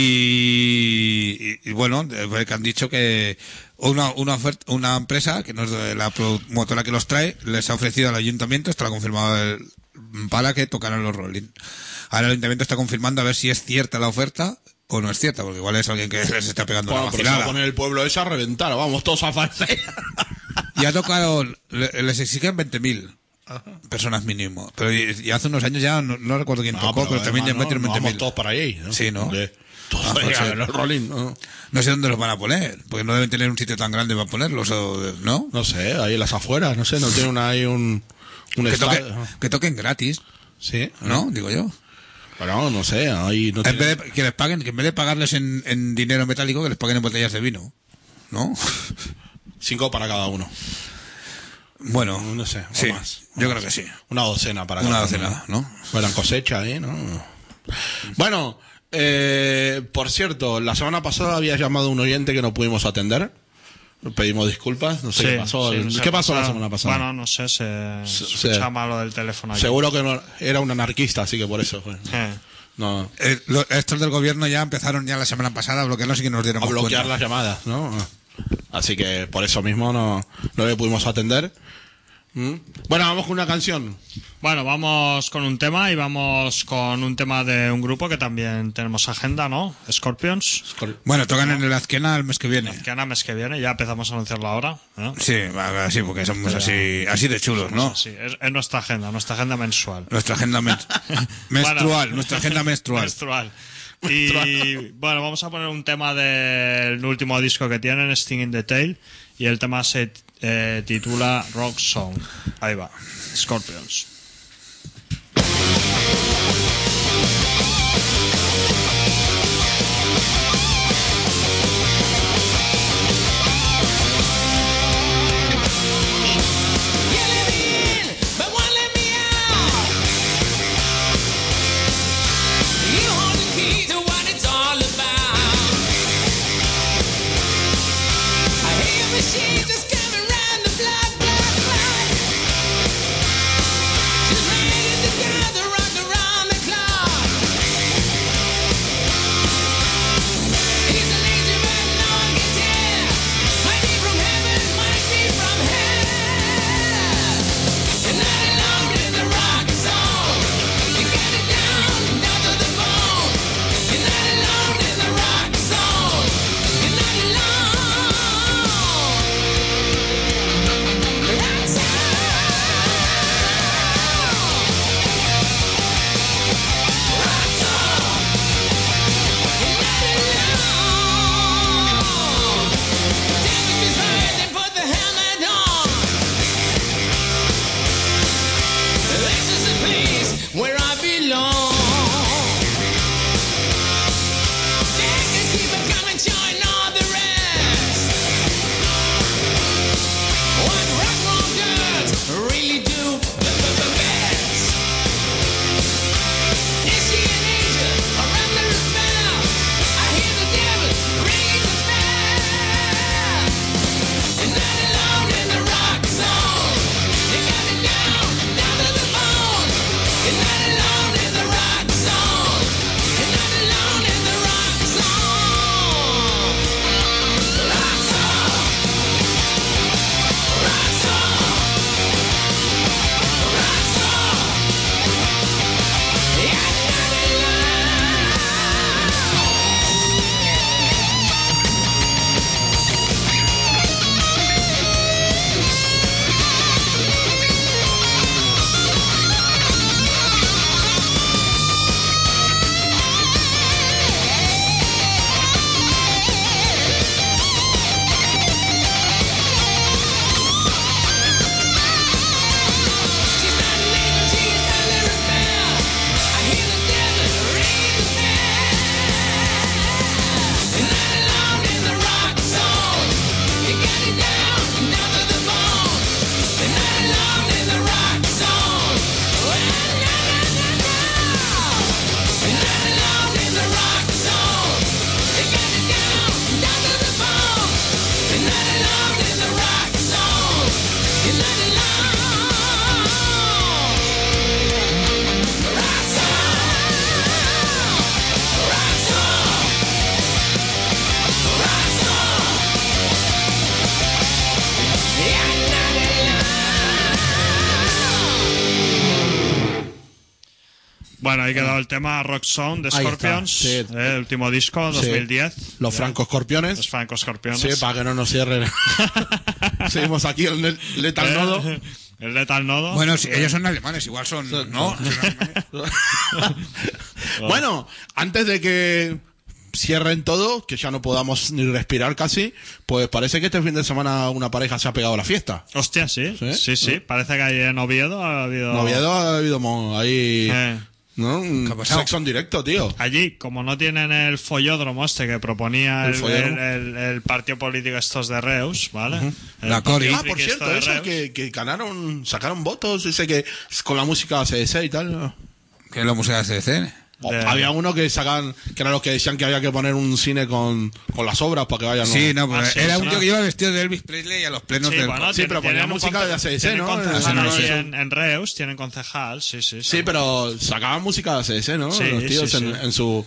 bueno, que han dicho que una empresa, que no es de la promotora que los trae, les ha ofrecido al ayuntamiento, esto lo ha confirmado para que tocaran los Rolling. Ahora el ayuntamiento está confirmando a ver si es cierta la oferta o no es cierta, porque igual es alguien que les está pegando Bueno, una pero se va a vacilada. poner el pueblo ese a reventar. Vamos todos a falset. Ya tocaron, les exigen 20.000 personas mínimo. Pero y hace unos años ya no recuerdo quién tocó, pero también ya metieron no, 20.000. vamos todos para ahí, ¿no? Sí, ¿no? Porque todos Ah, ahí pues a sí. ver los Rolling, ¿no? No sé dónde los van a poner, porque no deben tener un sitio tan grande para ponerlos, ¿no? No sé, ahí en las afueras, no sé, no tienen ahí un Que toquen gratis, Sí. ¿no? Digo yo. Bueno, no sé, ahí no En tiene... vez de, que les paguen, que en vez de pagarles en dinero metálico, que les paguen en botellas de vino, ¿no? 5 para cada uno. Bueno, No sé, o sí, más. yo creo que sí. Una docena para Una cada docena, uno. ¿no? Buena cosecha, ¿no? Bueno, por cierto, la semana pasada había llamado un oyente que no pudimos atender. Pedimos disculpas, no sé qué pasó. ¿Qué pasó la semana pasada? Bueno, no sé, se escucha mal lo del teléfono allí. Seguro que no, era un anarquista, así que por eso fue. No, Estos del gobierno ya empezaron ya la semana pasada a bloquearnos y que nos dieron a bloquear cuenta. las llamadas, ¿no? Así que por eso mismo no le pudimos atender. Bueno, vamos con una canción. Bueno, vamos con un tema y vamos con un tema de un grupo que también tenemos agenda, ¿no? Scorpions. Bueno, tocan en el Azkena el mes que viene. Azkena mes que viene, ya empezamos a anunciarlo ahora, ¿no? Sí, porque somos así de chulos, ¿no? Sí, es nuestra agenda mensual. Nuestra agenda menstrual, nuestra agenda menstrual. Menstrual. Y bueno, vamos a poner un tema del último disco que tienen, Sting in the Tail, y el tema se titula Rock Song. Ahí va, Scorpions. She's just coming round the block, block, block. She's ready to gather rock around the clock. He's an angel but no one can tell. Might be from heaven, might be from hell. You're not alone in the rock zone. You got it down to the bone. You're not alone in the rock zone. You're not alone. Where I belong. Jack and keep it coming, join all the rest. What rock roll does really do the best. Is she an angel or under a spell? I hear the devil ringing the bell. You're not alone in the rock zone. You got it down to the bone. You're not alone in the rock zone. You're not alone in the rock zone. Rock zone. Rock zone. Rock zone. You're not alone. She's not an angel, she is under a spell. I hear the devil ringing the bell. You're not alone in the rock zone. You got it down to the bone. You're not alone in the rock zone. You're not alone in the rock zone. You got it down to the bone. You're not alone in the rock zone. You're not alone. Rock zone. Rock zone. Rock zone. You're not alone. Bueno, ahí quedó el tema Rock Song de Ahí Scorpions, está, sí. el último disco, 2010. Los franco-escorpiones. Los Franco Scorpions. Sí, para que no nos cierren. Seguimos aquí el Lethal Nodo. El Lethal Nodo. Bueno, sí, ellos son alemanes, igual son, ¿no? Bueno, antes de que cierren todo, que ya no podamos ni respirar casi, pues parece que este fin de semana una pareja se ha pegado a la fiesta. Hostia, sí. Sí. Parece que ahí en Oviedo ha habido... En Oviedo ha habido ahí... ¿no? ¿Qué ha pasado? Sexo en directo, tío. Allí, como no tienen el follódromo este que proponía ¿El follódromo? el partido político estos de Reus, ¿vale? La Cori. Ah, por cierto, eso que ganaron, sacaron votos, dice que con la música CDC y tal. Que es la música de CDC. Había uno que sacaban, que era los que decían que había que poner un cine con las obras para que vayan. Sí, no, pero sí, era eso un no. tío que iba vestido de Elvis Presley a los plenos Sí, del... bueno, Sí, pero ponía tienen un música de ACDC, tienen ¿no? concejal No, ahí eso. en Reus, tienen concejal, sí. Sí, pero sacaban música de ACDC, ¿no? Sí, los tíos sí, sí. en su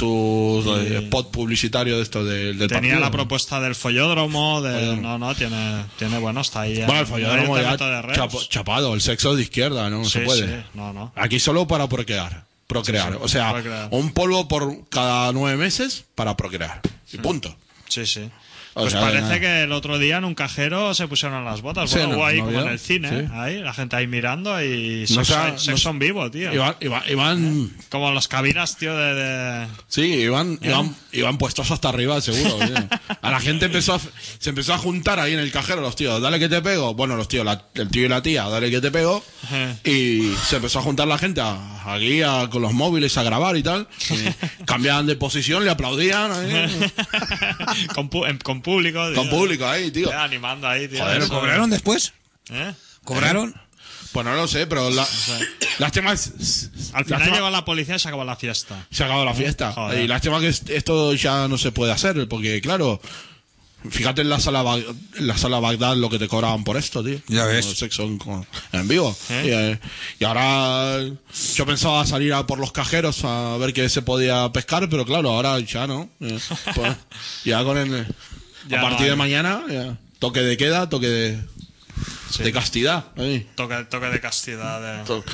spot publicitario de esto del Tenía partido. la propuesta del follódromo, tiene bueno, está ahí. Bueno, el en follódromo ya Ayuntamiento de Reus. chapado, el sexo de izquierda, ¿no? No se Sí, puede. sí, no. Aquí solo para procrear. Sí, o sea, procrear. un polvo por cada 9 meses para procrear. Y punto. Sí. O Pues sea, parece nada. que el otro día en un cajero se pusieron las botas. Sí, Bueno, no, hubo ahí no como había. en el cine, Sí. ahí, la gente ahí mirando y No sexo, sea- sexo en vivo, tío. Iban Como las cabinas, tío, de... sí, iban puestos hasta arriba, seguro. Tío. A la gente se empezó a juntar ahí en el cajero los tíos. Dale que te pego. Bueno, los tíos, el tío y la tía, dale que te pego. Y se empezó a juntar la gente con los móviles a grabar y tal. Y cambiaban de posición, le aplaudían. Ahí. con público. tío. Con público ahí, tío. Animando ahí, tío. Joder, ¿lo Eso- cobraron después? ¿Eh? ¿Cobraron? Pues no lo sé, pero lástima es... Al final lástima- llegó la policía y se acabó la fiesta. Se ha acabado la fiesta. Joder. Y lástima que esto ya no se puede hacer, porque claro, fíjate en la sala Bagdad lo que te cobraban por esto, tío. Ya ves. Como sexo en vivo. Y ahora yo pensaba salir a por los cajeros a ver qué se podía pescar, pero claro, ahora ya no. Pues, ya con el... Ya a no partir hay. de mañana, ya, toque de queda, toque de castidad. Ahí. Toque de castidad. To-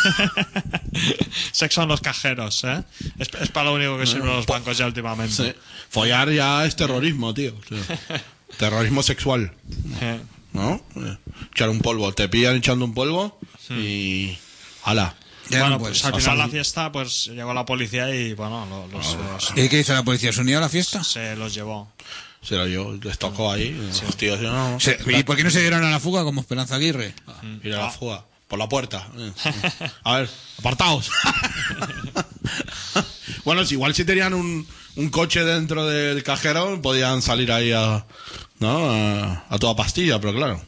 Sexo en los cajeros, ¿eh? Es para lo único que sirven los bancos ya últimamente. Sí. Follar ya es terrorismo, tío. Terrorismo sexual. Eh. ¿No? Echar un polvo. Te pillan echando un polvo y... ¡Hala! Ya Bueno, no puedes. pues al O sea, final la fiesta, pues llegó la policía y bueno, ¿Y qué hizo la policía? ¿Se unió a la fiesta? se los llevó. Se lo yo, les tocó ahí. Los tíos, no, ¿Y por qué no se dieron a la fuga como Esperanza Aguirre? mira la fuga. Por la puerta. A ver, apartaos. Bueno, igual si tenían un coche dentro del cajero, podían salir ahí a toda pastilla, pero claro.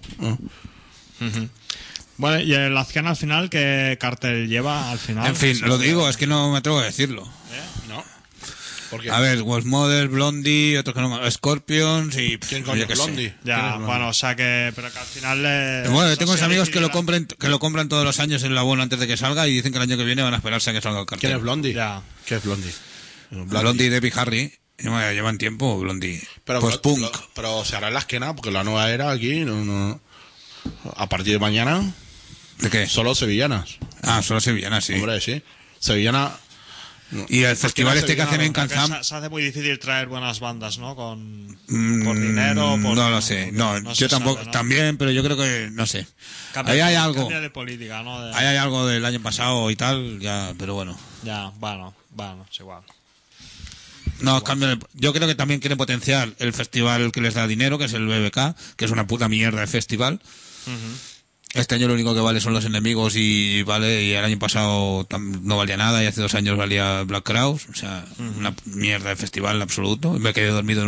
Bueno, y el Azcan al final, ¿qué cartel lleva al final? En fin, lo digo, es que no me atrevo a decirlo. ¿No? ¿Por qué? A ver, Wolf Model, Blondie, otros que no... Scorpions y... ¿Quién coño? yo qué sé. Blondie. ¿Quién Ya, es Blondie? bueno, o sea que... Pero que al final... Bueno, tengo unos se amigos que lo decidirá- compran todos los años en el abono antes de que salga y dicen que el año que viene van a esperarse a que salga el cartel. ¿Quién es Blondie? Ya. ¿Qué es Blondie? Blondie y Debbie Harry. Llevan tiempo, Blondie. Pero, Post-punk. pero se hará en la esquina, porque la nueva era aquí, no. A partir de mañana, ¿De qué? solo sevillanas. Ah, solo sevillanas, sí. Hombre, sí. Sevillana. Y el festival este que hacen en Porque Canzam... se hace muy difícil traer buenas bandas, ¿no? Por dinero, por... No lo sé. No, no yo se tampoco... sabe, ¿no? También, pero yo creo que... No sé. Cambia- Ahí hay algo. Cambia de política, ¿no? Ahí hay algo del año pasado y tal, ya, pero bueno. Ya, bueno, es igual. No, yo creo que también quieren potenciar el festival que les da dinero, que es el BBK, que es una puta mierda de festival. Este año lo único que vale son los enemigos y el año pasado no valía nada y hace 2 años valía Black Crowes, o sea, una mierda de festival en absoluto. Y me quedé dormido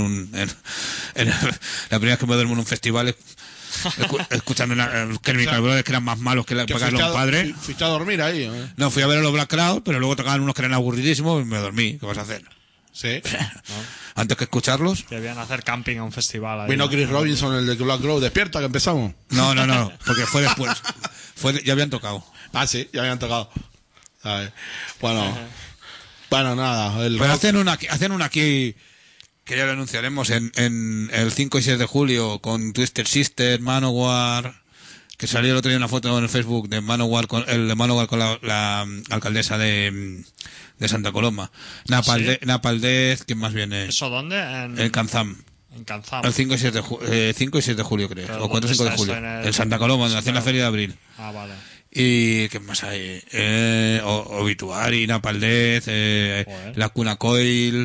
la primera vez que me duermo en un festival escuchando Chemical Brothers, que eran más malos que pagarle a un padre. Fuiste a dormir ahí, ¿eh? No, fui a ver a los Black Crowes, pero luego tocaban unos que eran aburridísimos y me dormí. ¿Qué vas a hacer? Sí. Antes que escucharlos. Debían hacer camping a un festival. Ahí, Vino ¿no? Chris Robinson, el de Black Crow. Despierta, que empezamos. No, porque fue después. Ya habían tocado. Ah, sí, ya habían tocado. A ver. Bueno, nada. Pero hacen una aquí, que ya lo anunciaremos, en el 5 y 6 de julio, con Twisted Sister, Manowar, que salió el otro día una foto en el Facebook de Manowar con la alcaldesa de Santa Coloma. Napal Death, ¿quién más viene? ¿Eso dónde? En Canzam. En Canzam. El 5 y 6 de julio, creo. Pero O 4 y 5 de ¿dónde está julio. esto? En Santa Coloma, donde hacen la feria de abril. Ah, vale. ¿Y qué más hay? Obituary, Napal Death, la Cuna Coil,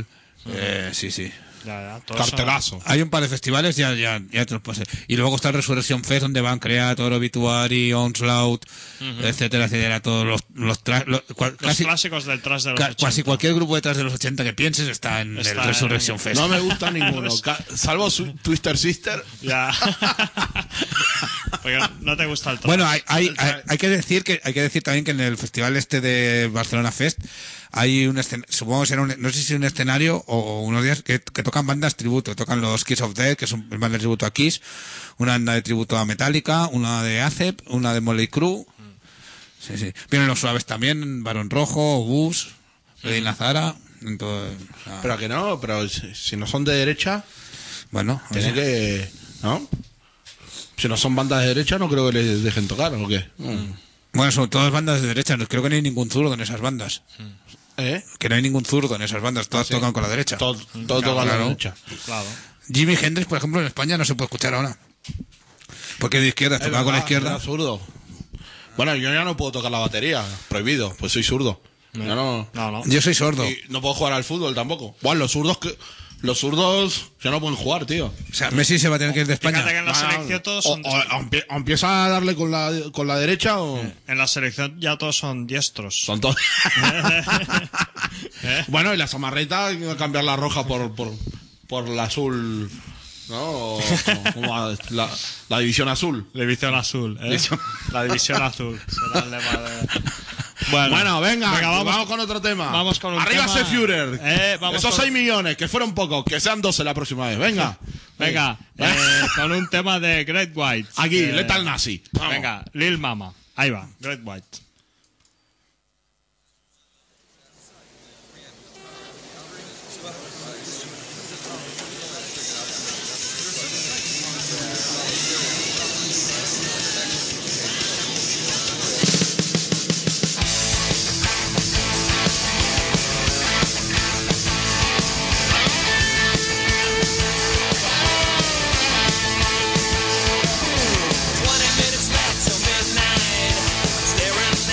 Sí, sí. Ya, todo Cartelazo. Hay un par de festivales, ya te los puedo hacer. Y luego está el Resurrection Fest, donde van Creator, Obituary, Onslaught, etcétera, etcétera. Todos los casi clásicos del trash de los 80. casi cualquier grupo detrás de los 80 que pienses está en el Resurrection Fest. No me gusta ninguno, salvo Twister Sister. Ya. Porque no te gusta el trash. Bueno, hay que decir también que en el festival este de Barcelona Fest hay un escenario, supongo que será no sé si un escenario o unos días que tocan bandas tributo, tocan los Kiss of Death, que es un banda de tributo a Kiss, una banda de tributo a Metallica, una de Acep, una de Motley Crue. Sí. Vienen los suaves también, Barón Rojo, Bus, Freddy Nazara, entonces, Pero que no, pero si no son de derecha, bueno, tiene que, ¿no? Si no son bandas de derecha, no creo que les dejen tocar, ¿o qué? Bueno, son todas bandas de derecha, creo que no hay ningún zurdo en esas bandas. Que no hay ningún zurdo en esas bandas, todas tocan con la derecha. Todo tocan la derecha. Claro. Jimi Hendrix, por ejemplo, en España no se puede escuchar ahora. Porque de izquierda, tocaba con la izquierda. Era zurdo. Bueno, yo ya no puedo tocar la batería, prohibido, pues soy zurdo. Ya no. Yo soy sordo. Y no puedo jugar al fútbol tampoco. Bueno, los zurdos ya no pueden jugar, tío. O sea, Messi se va a tener que ir de España. Fíjate que en la selección todos son... O empieza a darle con la derecha o... En la selección ya todos son diestros. Son todos... Bueno, y la samarreta hay que cambiar la roja por la azul, ¿no? La división azul. División azul, ¿eh? La división azul. Será el lema de... Bueno, venga, vamos con otro tema. Vamos con un Arriba tema. ese Führer. Esos 6 millones, que fueron pocos, que sean 12 la próxima vez. Venga. Venga, con un tema de Great White. Aquí, Lethal Nazi. Vamos. Venga, Lil Mama. Ahí va, Great White. Staring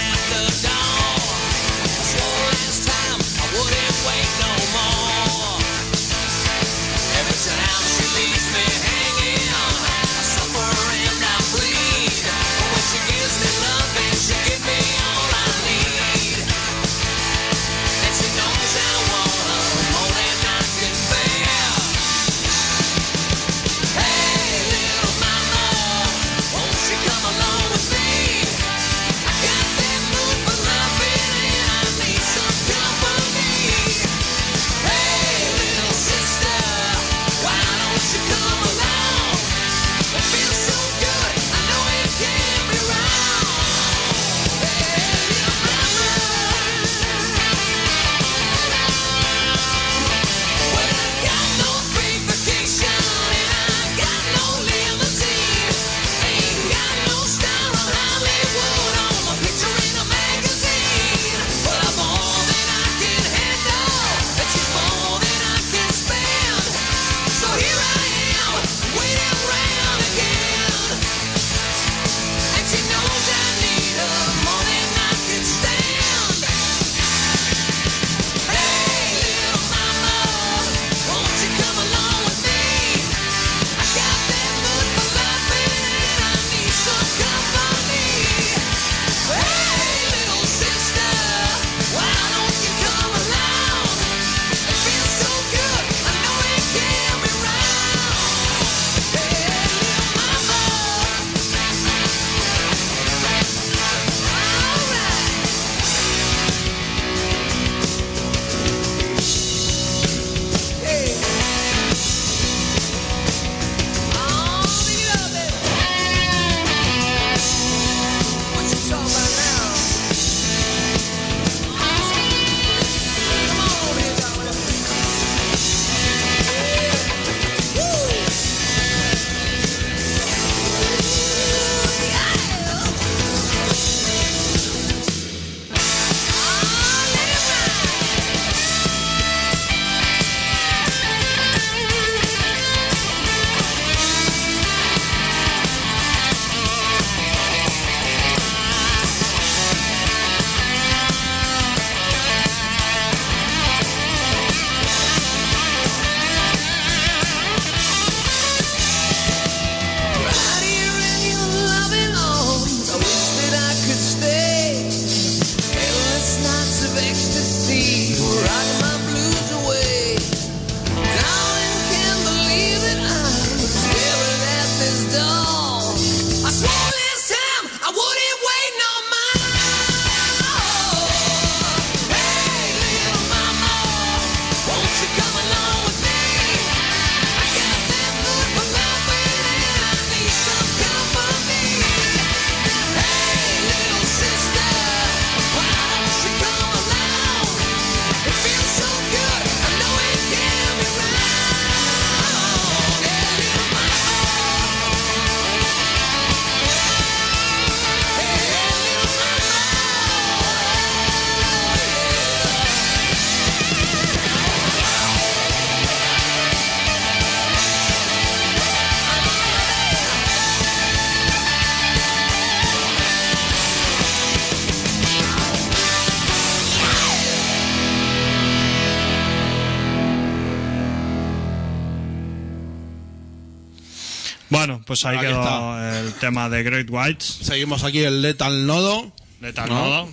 Bueno, pues ahí Aquí quedó está. el tema de Great Whites. Seguimos aquí el Lethal Nodo. Lethal ¿no? Nodo.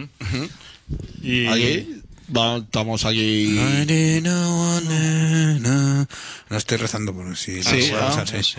Y Aquí. Estamos aquí. No estoy rezando por si Sí, no, ah, sí.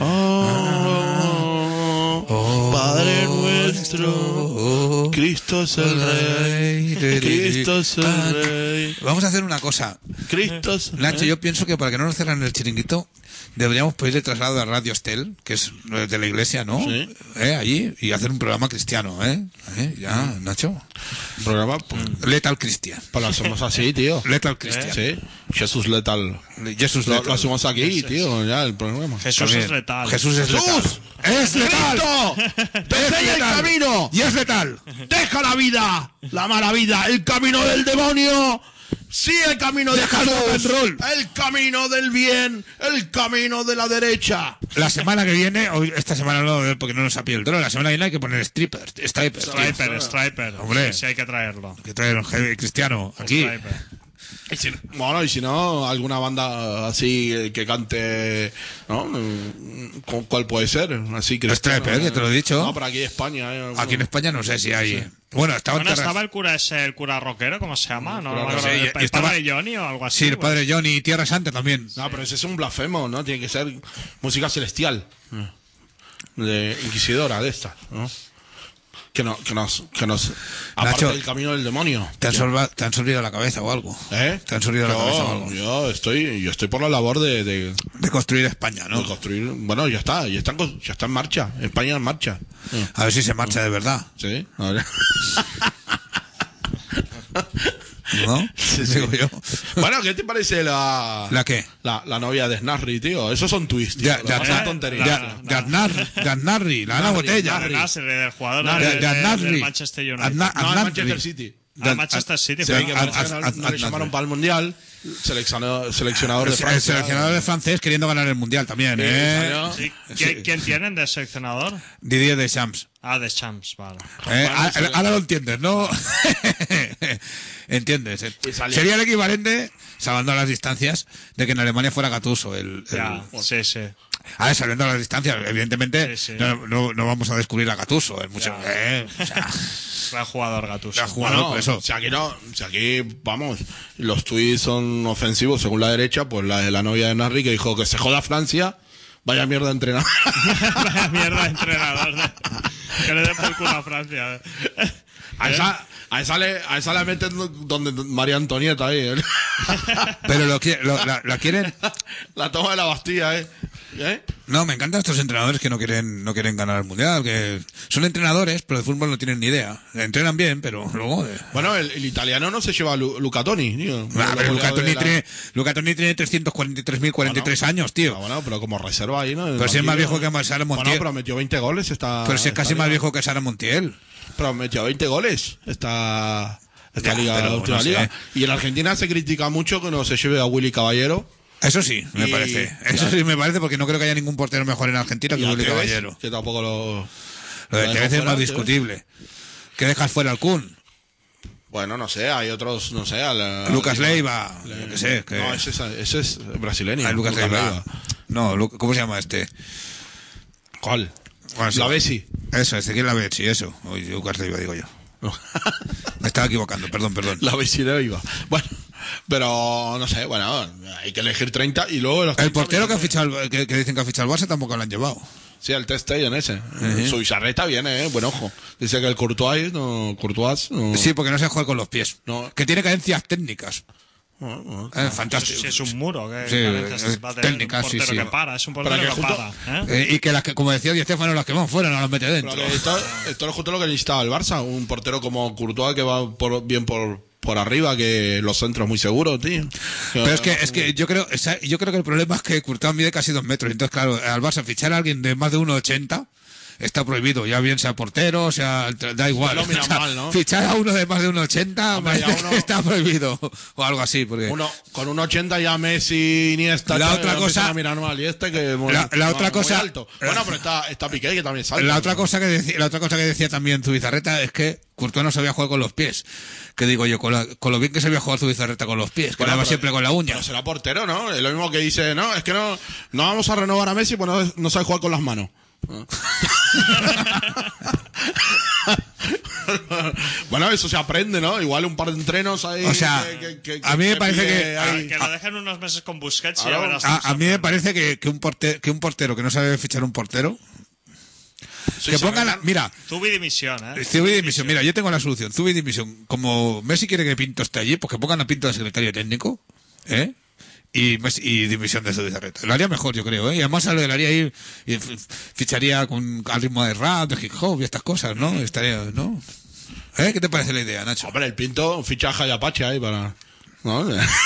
Padre nuestro, Cristo es el Rey, Cristo es el Rey, Vamos a hacer una cosa. Cristo es el Nacho, Rey. yo pienso que para que no nos cierren el chiringuito, deberíamos pedirle traslado a Radio Estel, que es de la iglesia, ¿no? Sí. Allí, y hacer un programa cristiano, Ya, Nacho. Un programa, pues, Lethal Christian. lo hacemos así, tío. Lethal Christian. Sí, Jesús Letal. Jesús Lo Lethal. hacemos aquí, tío, ya el programa. Jesús También. es letal. Jesús es letal. ¡Jesús! ¡Es letal! ¡Cristo! ¡Te enseña el camino! ¡Y es letal! ¡Deja la vida! ¡La mala vida! ¡El camino del demonio! ¡Sí, el camino de Deja el rock and Jesús! roll. ¡El camino del bien! ¡El camino de la derecha! La semana que viene, hoy, esta semana no, porque no nos ha pillado el trono, la semana que viene hay que poner strippers. Striper. Hombre. Sí, hay que traerlo. Que traer un heavy cristiano aquí. Striper. Y si no, alguna banda así que cante, ¿no? ¿Cuál puede ser? Así que Striper, ya te lo he dicho. No, pero aquí en España. Aquí en España no sé si hay. Bueno, estaba en Bueno, Terra- estaba el cura ese, el cura rockero, ¿cómo se llama? No, cura me acuerdo. rockero. Sí, el y estaba- padre Johnny o algo así. Sí, el pues. padre Johnny y Tierra Santa también. No, pero ese es un blasfemo, ¿no? Tiene que ser música celestial. De inquisidora de estas, ¿no? Que nos aparte Nacho, del camino del demonio. ¿Te han sorbido la cabeza o algo? ¿Eh? ¿Te han sorbido la cabeza o algo? Yo estoy por la labor de De construir España, ¿no? construir. Bueno, ya está en marcha. España en marcha. A ver si se marcha de verdad. Sí, a ver. ¿No? Digo yo. Bueno, ¿qué te parece ¿La qué? la novia de Snarry, tío? Esos son twists, tío. Ya, Son tonterías. De Aznarri, la Ana Botella. De Nasri, del jugador De Aznarri. del Manchester United. No, el Aznarri. Manchester City. Manchester City. Sí, fue, que ¿no? no le llamaron para el Mundial. Seleccionador de El Francia. seleccionador de francés queriendo ganar el mundial también, ¿eh? Sí. Sí. ¿Quién tienen de seleccionador? Didier Deschamps. Ah, de Champs, vale. Ahora lo entiendes, ¿no? ¿Entiendes? Y salió. Sería el equivalente, salvando las distancias, de que en Alemania fuera Gattuso. Ya, sí. A ver, saliendo las distancias, evidentemente Sí. no vamos a descubrir a Gattuso. Es mucho, Ya. o sea, Gran jugador Gattuso. Gran jugador. Bueno, por eso. si aquí, vamos, los tuits son ofensivos según la derecha, pues la de la novia de Narri que dijo que se joda Francia, vaya mierda de entrenador. Vaya mierda de entrenador. Que le dé por culo a Francia. A esa le meten donde María Antonieta ahí, ¿eh? Pero la quieren. La toma de la Bastilla, ¿eh? No, me encantan estos entrenadores que no quieren ganar el mundial, que son entrenadores, pero de fútbol no tienen ni idea. Entrenan bien, pero luego. Bueno, el italiano no se lleva a Luca Toni, tío. Pero Luca Toni tiene 343.043 años, tío. Bueno, pero como reserva ahí, ¿no? Pero si es más viejo que Sara Montiel. Bueno, pero metió 20 goles Pero si es casi más viejo que Sara Montiel. Pero metió 20 goles esta Ya, liga, pero la última no sé. liga. Y en Argentina se critica mucho que no se lleve a Willy Caballero. Eso sí, me Y- parece. Eso sí me parece porque no creo que haya ningún portero mejor en Argentina que Y a Willy Tevez, Caballero. que tampoco lo Lo de dejó Tevez es fuera, más Tevez. discutible. ¿Qué dejas fuera al Kun? Bueno, no sé, hay otros, no sé. Lucas Leiva, yo qué sé. Que... No, ese es brasileño. Ah, Lucas Leiva. No, ¿cómo se llama este? ¿Cuál? Bueno, La Bessi. Eso, Ezequiel Lavezzi, eso. Oye, Lucas Leiva, digo yo. Me estaba equivocando, perdón. La Bessi de Leiva. Bueno, pero no sé, bueno, hay que elegir 30 y luego los El 30 portero que ha fichado, que dicen que ha fichado el Barça tampoco lo han llevado. Sí, el Ter Stegen ese. Su bizarreta viene, buen ojo. Dice que el Courtois no. Sí, porque no se juega con los pies. No. Que tiene carencias técnicas. Fantástico. Si es un muro, que Sí, carencias va a tener técnica, un portero sí, sí. que para, es un portero Para que, que justo- para. ¿eh? Y que, como decía Di Stéfano, las que van fuera no las mete dentro. Pero que esto es justo lo que necesitaba el Barça. Un portero como Courtois que va bien por arriba, que los centros muy seguros, tío. Pero es que yo creo que el problema es que Courtois mide casi 2 metros. Entonces, claro, al Barça fichar a alguien de más de 1,80 está prohibido, ya bien sea portero, sea, da igual. Lo miran O sea, mal, ¿no? Fichar a uno de más de 1,80 Hombre, ya parece uno- que está prohibido, o algo así, porque... Con un 80 ya Messi, Iniesta, La ya otra empiezan cosa- a mirar mal, y este que La otra muy cosa- alto. Bueno, pero está Piqué, que también salta. La otra cosa que decía también Zubizarreta es que Courtois no sabía jugar con los pies. Que digo yo, con lo bien que sabía jugar Zubizarreta con los pies, que Bueno, daba pero- siempre con la uña. Pero será portero, ¿no? Es lo mismo que dice, no, es que no vamos a renovar a Messi, pues no sabe jugar con las manos. Bueno, eso se aprende, ¿no? Igual un par de entrenos ahí. O sea, a mí me parece pide que- ahí. Que lo dejen unos meses con Busquets y ya Claro. verás. A mí me parece que un portero que no sabe fichar un portero, Sí, que se pongan arreglan. mira, Zubi dimisión, ¿eh? Zubi dimisión. Mira, yo tengo la solución. Zubi dimisión. Como Messi quiere que Pinto esté allí, pues que pongan a Pinto de secretario técnico, ¿eh? Y dimisión de Zubizarreta. Lo haría mejor, yo creo, ¿eh? Y además lo haría ir y ficharía al ritmo de rap, de hip hop y estas cosas, ¿no? Estaría, ¿no? ¿Eh? ¿Qué te parece la idea, Nacho? Hombre, el Pinto fichaja y Apache ahí para... ¿no?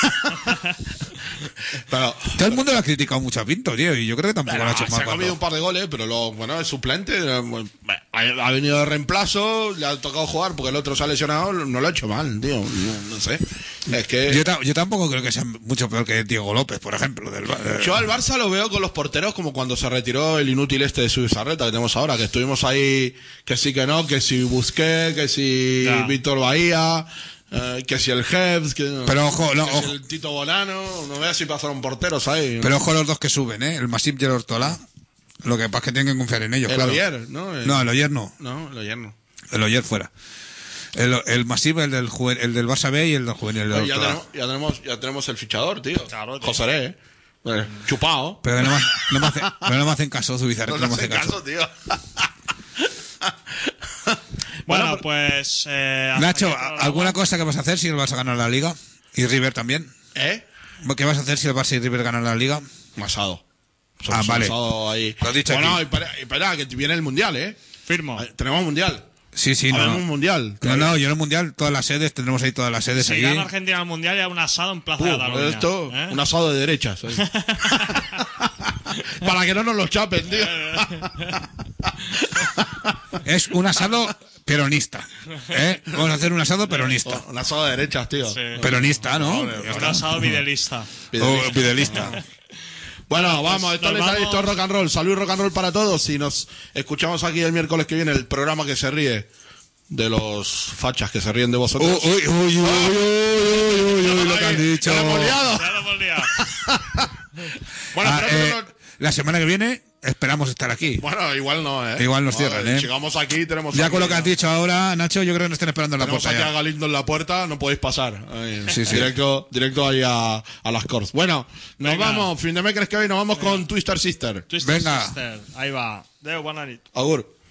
Pero... Todo el mundo lo ha criticado mucho a Pinto, tío, y yo creo que tampoco lo ha hecho se mal. ha comido un par de goles, pero bueno, es suplente. Ha venido de reemplazo, le ha tocado jugar porque el otro se ha lesionado, no lo ha hecho mal, tío. No sé. Es que... Yo tampoco creo que sea mucho peor que Diego López, por ejemplo. Yo al Barça lo veo con los porteros como cuando se retiró el inútil este de Zubizarreta que tenemos ahora, que estuvimos ahí, que sí que no, que si Busquets, que si Ya. Víctor Bahía, que si el Hebbs, que, Pero ojo, no, que si ojo. el Tito Bolano, no veas si pasaron porteros ahí. Pero ojo los dos que suben, ¿eh? El Masip y el Ortola. Lo que pasa es que tienen que confiar en ellos, el claro. Oyer, ¿no? No, el Oyer no. No, el Oyer no. El Oyer fuera. El Masip, el del Barça B y el del juvenil. El del Oye, Ortola. ya tenemos el fichador, tío. Claro, tío. José, chupado. Pero no me hacen caso, Zubizarreta. No No me te hace hace caso. caso, tío. Bueno, pues. hasta Nacho, aquí el programa. ¿alguna cosa que vas a hacer si el Barça gana la Liga? Y River también. ¿Qué vas a hacer si el Barça y River ganan la Liga? Masado. Vale. Masado ahí. Lo has dicho bueno, aquí. espera, que viene el Mundial, ¿eh? Firmo. Tenemos Mundial. Sí, Habemos no. Mundial. No, yo en el Mundial, todas las sedes, tendremos ahí todas las sedes Si allí. gana Argentina al mundial, ya un asado en Plaza de Cataluña. Esto, ¿eh? un asado de derechas. ¿eh? Para que no nos lo chapen, tío. Es un asado peronista. ¿Eh? Vamos a hacer un asado peronista. Un asado de derechas, tío. Sí. Peronista, ¿no? Un asado videlista. O fidelista. Bueno, vamos, esto nos es vamos. esto es rock and roll. Salud y rock and roll para todos. Y nos escuchamos aquí el miércoles que viene, el programa que se ríe de los fachas que se ríen de vosotros. Uy, lo que han dicho. Ya lo hemos liado. Ya lo hemos liado. Bueno, pero La semana que viene esperamos estar aquí. bueno, igual no, ¿eh? Igual nos cierran, ¿eh? Llegamos aquí, tenemos Ya aquí, con lo que has dicho ahora, Nacho, yo creo que nos están esperando en la tenemos puerta aquí a ya. Galindo en la puerta, no podéis pasar. Ahí, Sí, sí. Directo ahí a las Corts. Bueno, nos Venga. vamos, fin de mes, ¿crees que hoy nos vamos con Twister Sister? Twister Venga. Sister. Ahí va. Deu, buena nit. Agur.